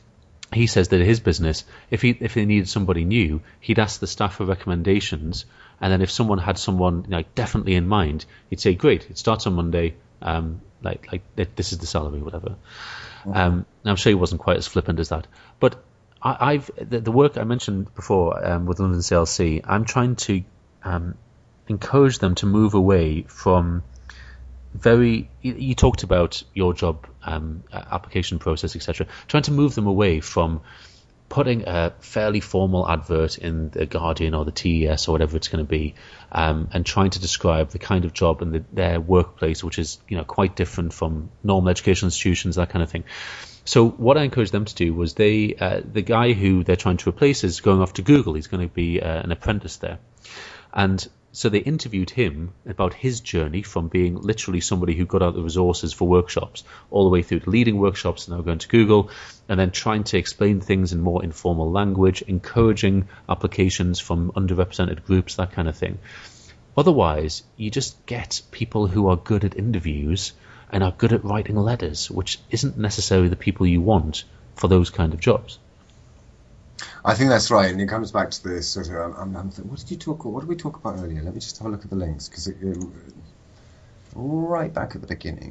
he says that his business, if they needed somebody new, he'd ask the staff for recommendations, and then if someone had someone definitely in mind, he'd say, "Great, it starts on Monday. This is the salary, whatever." I'm sure he wasn't quite as flippant as that, but the work I mentioned before with London CLC, I'm trying to encourage them to move away from you talked about your job, application process, etc. Trying to move them away from putting a fairly formal advert in the Guardian or the TES or whatever it's going to be, and trying to describe the kind of job and their workplace, which is quite different from normal educational institutions, that kind of thing. So what I encouraged them to do was the guy who they're trying to replace is going off to Google. He's going to be an apprentice there, and so they interviewed him about his journey from being literally somebody who got out the resources for workshops all the way through to leading workshops and now going to Google, and then trying to explain things in more informal language, encouraging applications from underrepresented groups, that kind of thing. Otherwise, you just get people who are good at interviews and are good at writing letters, which isn't necessarily the people you want for those kind of jobs. I think that's right, and it comes back to this sort of. What did we talk about earlier? Let me just have a look at the links, because right back at the beginning,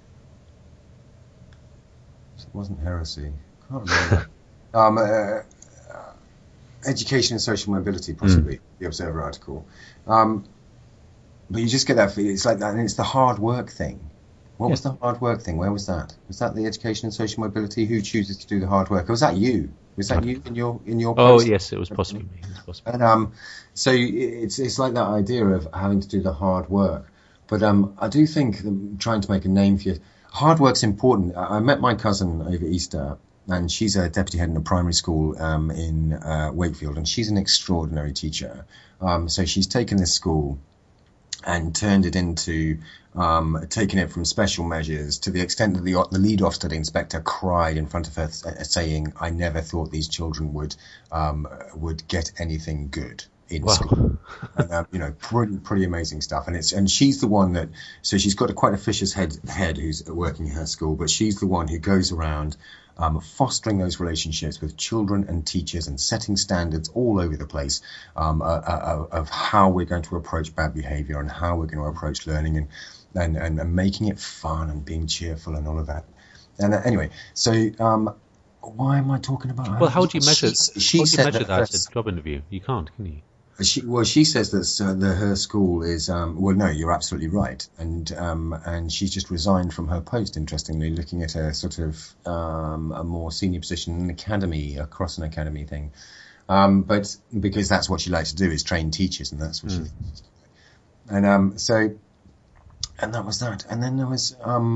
it wasn't heresy. Can't remember. Education and social mobility, possibly the Observer article. But you just get that feeling. It's like that, and it's the hard work thing. What was the hard work thing? Where was that? Was that the education and social mobility? Who chooses to do the hard work? Or was that you? Was that you in your post? Oh yes, it was possibly me. And so it's like that idea of having to do the hard work. But I do think trying to make a name for you, hard work's important. I met my cousin over Easter, and she's a deputy head in a primary school in Wakefield, and she's an extraordinary teacher. So she's taken this school and turned it into taking it from special measures to the extent that the lead Ofsted inspector cried in front of her, saying, "I never thought these children would get anything good in school." And, pretty amazing stuff. And she's the one that, so she's got quite a vicious head who's working in her school, but she's the one who goes around fostering those relationships with children and teachers and setting standards all over the place of how we're going to approach bad behavior and how we're going to approach learning and making it fun and being cheerful and all of that. And anyway, so why am I talking about her? Well, how do you measure that at a job interview? You can't, can you? She says that her school is no, you're absolutely right, and she's just resigned from her post. Interestingly, looking at a sort of a more senior position in an academy, across an academy thing, but because that's what she likes to do is train teachers, and that's what she. And and that was that, and then there was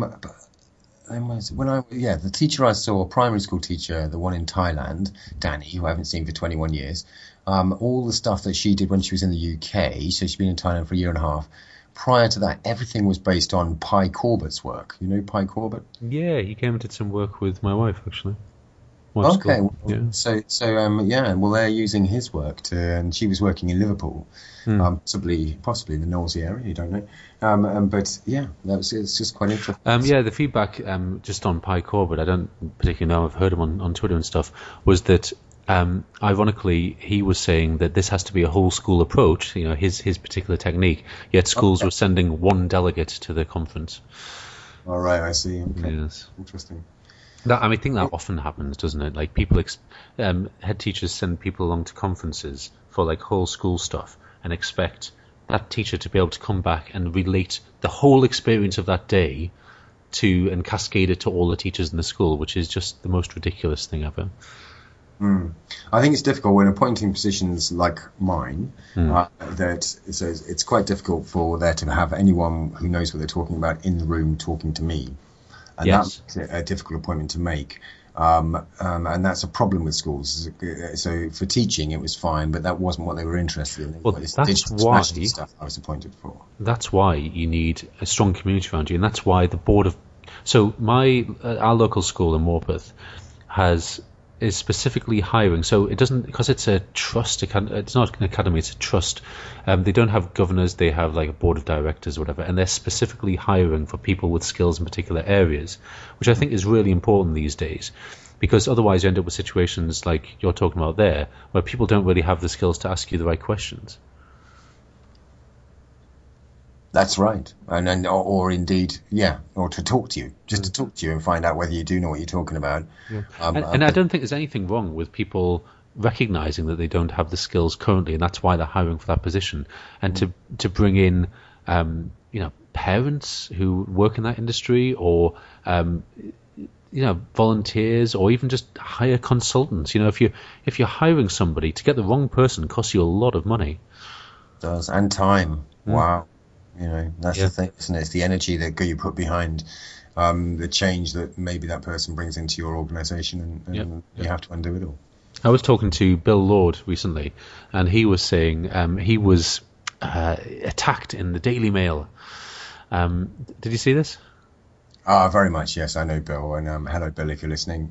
the teacher I saw, primary school teacher, the one in Thailand, Danny, who I haven't seen for 21 years. All the stuff that she did when she was in the UK, so she's been in Thailand for a year and a half. Prior to that, everything was based on Pi Corbett's work. You know Pi Corbett? Yeah, he came and did some work with my wife, actually. Okay, well, they're using his work and she was working in Liverpool, possibly in the Knowlesy area, you don't know. But yeah, it's just quite interesting. The feedback just on Pi Corbett, I don't particularly know, I've heard him on Twitter and stuff, was that ironically, he was saying that this has to be a whole school approach, his particular technique, yet schools were sending one delegate to the conference. All right, I see. Okay. Yes. Interesting. I think that often happens, doesn't it? Like people, head teachers send people along to conferences for like whole school stuff and expect that teacher to be able to come back and relate the whole experience of that day and cascade it to all the teachers in the school, which is just the most ridiculous thing ever. I think it's difficult when appointing positions like mine, it's quite difficult for there to have anyone who knows what they're talking about in the room talking to me. And that's a difficult appointment to make. And that's a problem with schools. So for teaching, it was fine, but that wasn't what they were interested in. Well, that's why stuff I was appointed for. That's why you need a strong community around you, and that's why the board of. So our local school in Morpeth is specifically hiring. So it doesn't, because it's a trust. It's not an academy. It's a trust. They don't have governors. They have like a board of directors or whatever, and they're specifically hiring for people with skills in particular areas, which I think is really important these days, because otherwise you end up with situations like you're talking about there, where people don't really have the skills to ask you the right questions. That's right, or indeed, or to talk to you, just to talk to you and find out whether you do know what you're talking about. Yeah. And I don't think there's anything wrong with people recognizing that they don't have the skills currently, and that's why they're hiring for that position. And to bring in, parents who work in that industry, or volunteers, or even just hire consultants. If you're hiring somebody, to get the wrong person costs you a lot of money. It does, and time. Wow. That's the thing, isn't it? It's the energy that you put behind the change that maybe that person brings into your organisation, and you have to undo it all. I was talking to Bill Lord recently, and he was saying he was attacked in the Daily Mail. Did you see this? Very much, yes. I know Bill, and hello, Bill, if you're listening.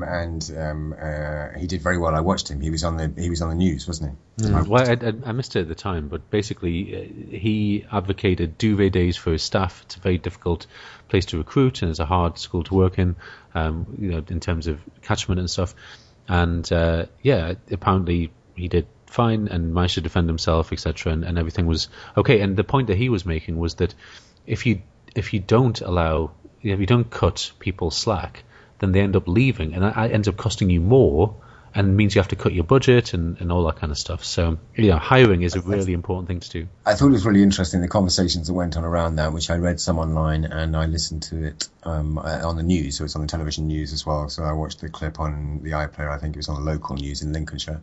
He did very well. I watched him. He was on the news, wasn't he? Well, I missed it at the time, but basically he advocated duvet days for his staff. It's a very difficult place to recruit, and it's a hard school to work in, in terms of catchment and stuff. And apparently he did fine and managed to defend himself, etc., and everything was okay. And the point that he was making was that if you don't cut people slack, then they end up leaving, and that ends up costing you more, and means you have to cut your budget and all that kind of stuff. So hiring is a really important thing to do. I thought it was really interesting, the conversations that went on around that, which I read some online, and I listened to it on the news, so it's on the television news as well. So I watched the clip on the iPlayer. I think it was on the local news in Lincolnshire.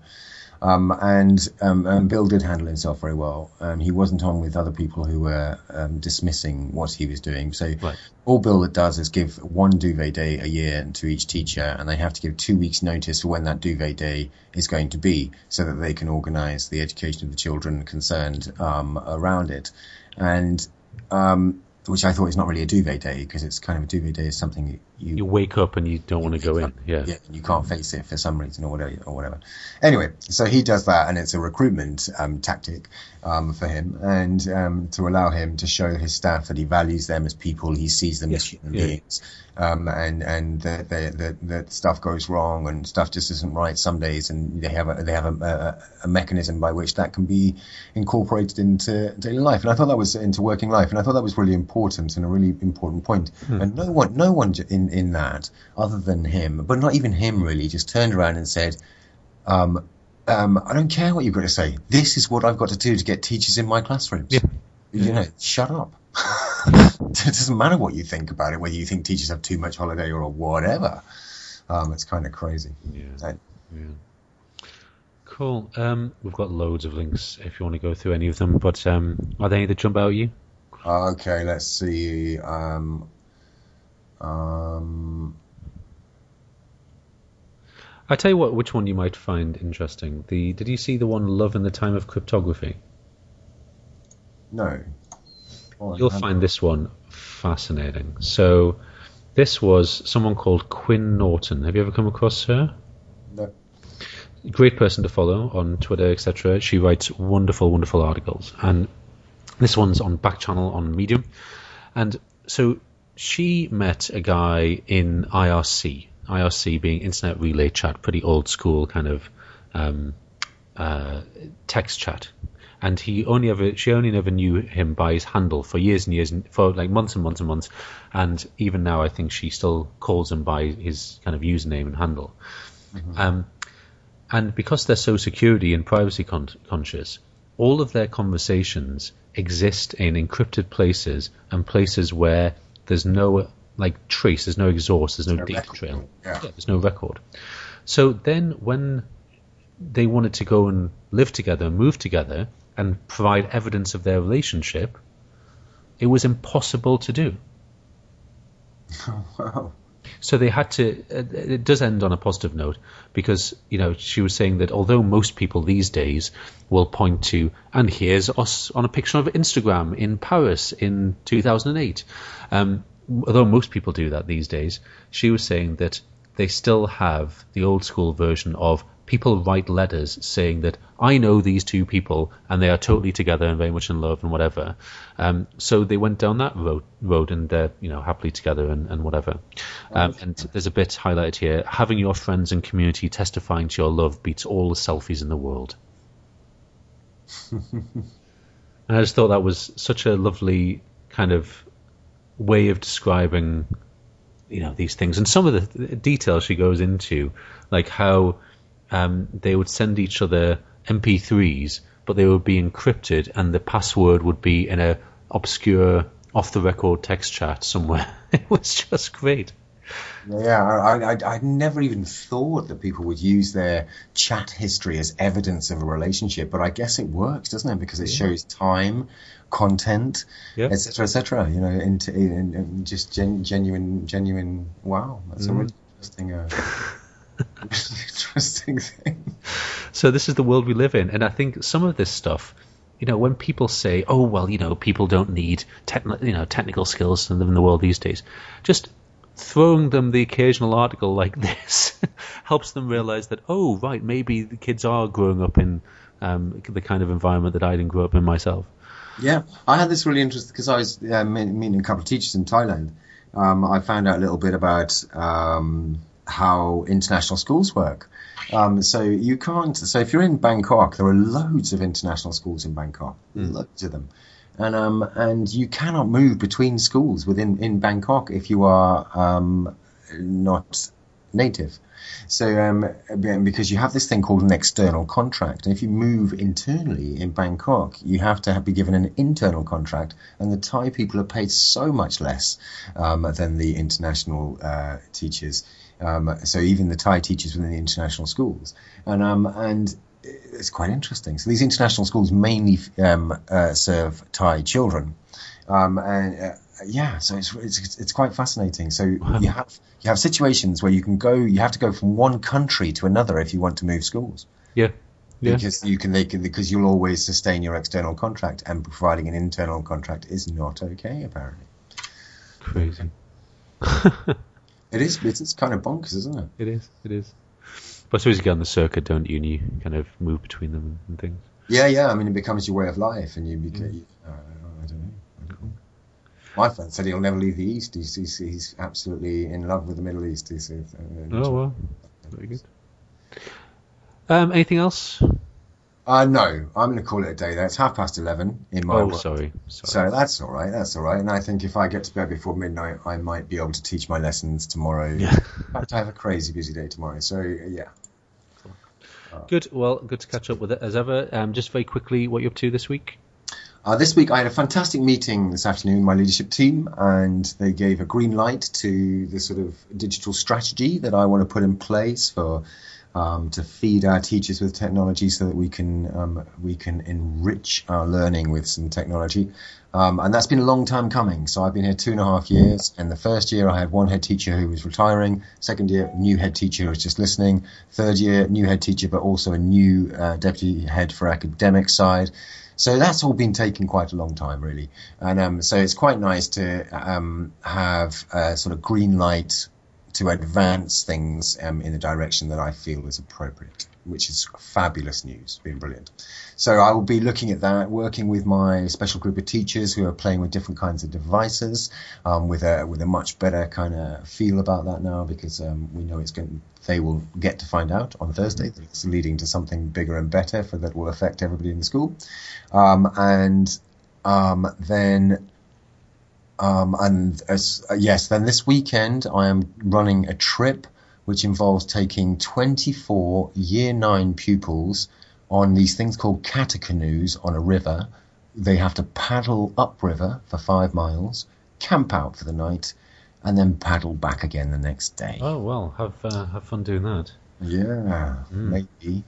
And Bill did handle himself very well. He wasn't on with other people who were dismissing what he was doing. So all Bill does is give one duvet day a year to each teacher, and they have to give 2 weeks notice for when that duvet day is going to be, so that they can organise the education of the children concerned around it. And which I thought is not really a duvet day, because it's kind of a duvet day is something you wake up and you don't want to go in. Yeah, you can't face it for some reason or whatever. Anyway, so he does that, and it's a recruitment tactic for him, and to allow him to show his staff that he values them as people, he sees them as human beings, and that stuff goes wrong and stuff just isn't right some days, and they have a mechanism by which that can be incorporated into daily life, and I thought that was into working life, and I thought that was really important and a really important point. And no one in that, other than him, but not even him really, just turned around and said, I don't care what you've got to say. This is what I've got to do to get teachers in my classrooms. Shut up. It doesn't matter what you think about it, whether you think teachers have too much holiday or whatever. It's kind of crazy. Cool. We've got loads of links if you want to go through any of them, but are there any that jump out at you? Okay, let's see. I tell you what, which one you might find interesting. Did you see the one Love in the Time of Cryptography? No. You'll find this one fascinating. So this was someone called Quinn Norton. Have you ever come across her? No. Great person to follow on Twitter, etc. She writes wonderful, wonderful articles. And this one's on Back Channel on Medium. And so she met a guy in IRC being Internet Relay Chat, pretty old school kind of text chat. And she only never knew him by his handle for years and years, for like months and months and months. And even now, I think she still calls him by his kind of username and handle. Mm-hmm. And because they're so security and privacy conscious, all of their conversations exist in encrypted places and places where there's no trace, there's no exhaust, there's no data trail. Yeah, there's no record. So then when they wanted to go and live together, move together, and provide evidence of their relationship, it was impossible to do. Oh, wow. So they had to. It does end on a positive note, because she was saying that although most people these days will point to, and here's us on a picture of Instagram in Paris in 2008. Although most people do that these days, she was saying that they still have the old school version of people write letters saying that I know these two people and they are totally together and very much in love and whatever. So they went down that road and they're happily together and whatever. And there's a bit highlighted here: having your friends and community testifying to your love beats all the selfies in the world. And I just thought that was such a lovely kind of way of describing, these things. And some of the details she goes into, like how they would send each other MP3s, but they would be encrypted, and the password would be in a obscure, off-the-record text chat somewhere. It was just great. Yeah, I'd never even thought that people would use their chat history as evidence of a relationship, but I guess it works, doesn't it? Because it shows time, content, etc., etc. In just genuine. Wow, that's a really interesting thing. So this is the world we live in, and I think some of this stuff, when people say, "Oh, well, people don't need technical skills to live in the world these days," just throwing them the occasional article like this helps them realize that, oh, right, maybe the kids are growing up in the kind of environment that I didn't grow up in myself. Yeah, I had this really interesting, because I was meeting a couple of teachers in Thailand. I found out a little bit about how international schools work. So if you're in Bangkok, there are loads of international schools in Bangkok, loads of them. And you cannot move between schools in Bangkok if you are not native. So because you have this thing called an external contract, and if you move internally in Bangkok, you have to be given an internal contract, and the Thai people are paid so much less than the international teachers. So even the Thai teachers within the international schools, and it's quite interesting. So these international schools mainly serve Thai children, so it's quite fascinating. So you have situations where you have to go from one country to another if you want to move schools. Yeah. Because you'll always sustain your external contract, and providing an internal contract is not okay, apparently. Crazy. It is. It's kind of bonkers, isn't it? It is. But I suppose you get on the circuit, don't you, and you kind of move between them and things. Yeah. I mean, it becomes your way of life, and you become. I don't know. My friend said he'll never leave the East. He's absolutely in love with the Middle East. Oh, well. Very good. Anything else? No, I'm going to call it a day there. It's 11:30 in my work. Sorry. So that's all right. And I think if I get to bed before midnight, I might be able to teach my lessons tomorrow. Yeah. In fact, I have a crazy busy day tomorrow. So, yeah. Good. Well, good to catch up with it as ever. Just very quickly, what you're up to this week? This week I had a fantastic meeting this afternoon with my leadership team, and they gave a green light to the sort of digital strategy that I want to put in place to feed our teachers with technology, so that we can enrich our learning with some technology. And that's been a long time coming. So I've been here 2.5 years, and the first year I had one head teacher who was retiring, second year new head teacher who was just listening, third year new head teacher but also a new deputy head for academic side. So that's all been taking quite a long time, really. And so it's quite nice to have a sort of green light to advance things in the direction that I feel is appropriate, which is fabulous news. It's been brilliant. So I will be looking at that, working with my special group of teachers who are playing with different kinds of devices, with a much better kind of feel about that now, because we know they will get to find out on Thursday that it's leading to something bigger and better that will affect everybody in the school. Then this weekend I am running a trip which involves taking 24 Year 9 pupils on these things called kata canoes on a river. They have to paddle upriver for 5 miles, camp out for the night, and then paddle back again the next day. Oh, well, have fun doing that. Yeah, maybe.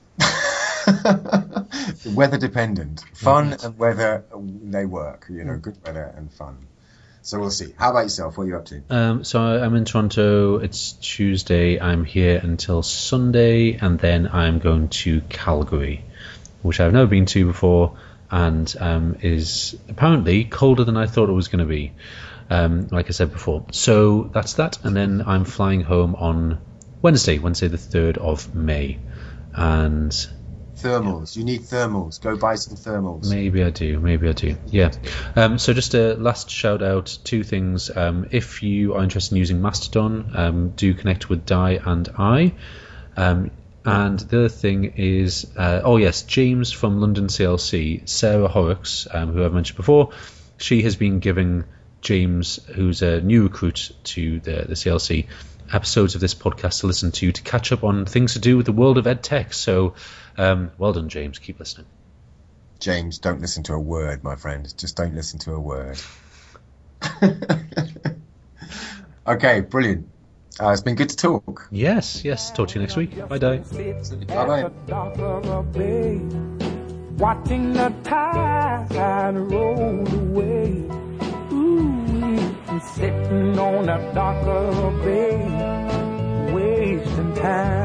Weather dependent. Fun and weather, they work, good weather and fun. So we'll see. How about yourself? What are you up to? So I'm in Toronto. It's Tuesday. I'm here until Sunday, and then I'm going to Calgary, which I've never been to before, and is apparently colder than I thought it was going to be, like I said before. So that's that, and then I'm flying home on Wednesday the 3rd of May. And thermals. You need thermals. Go buy some thermals. Maybe I do. Yeah. So just a last shout out, 2 things. If you are interested in using Mastodon, do connect with Di and I. And the other thing is, James from London CLC, Sarah Horrocks, who I've mentioned before, she has been giving James, who's a new recruit to the CLC, episodes of this podcast to listen to catch up on things to do with the world of EdTech. So well done, James. Keep listening. James, don't listen to a word, my friend. Just don't listen to a word. Okay, brilliant. It's been good to talk. Yes. Talk to you next week. Bye, Di. Bye-bye. Watching the tide roll away. Ooh, sitting on a darker bay, wasting time.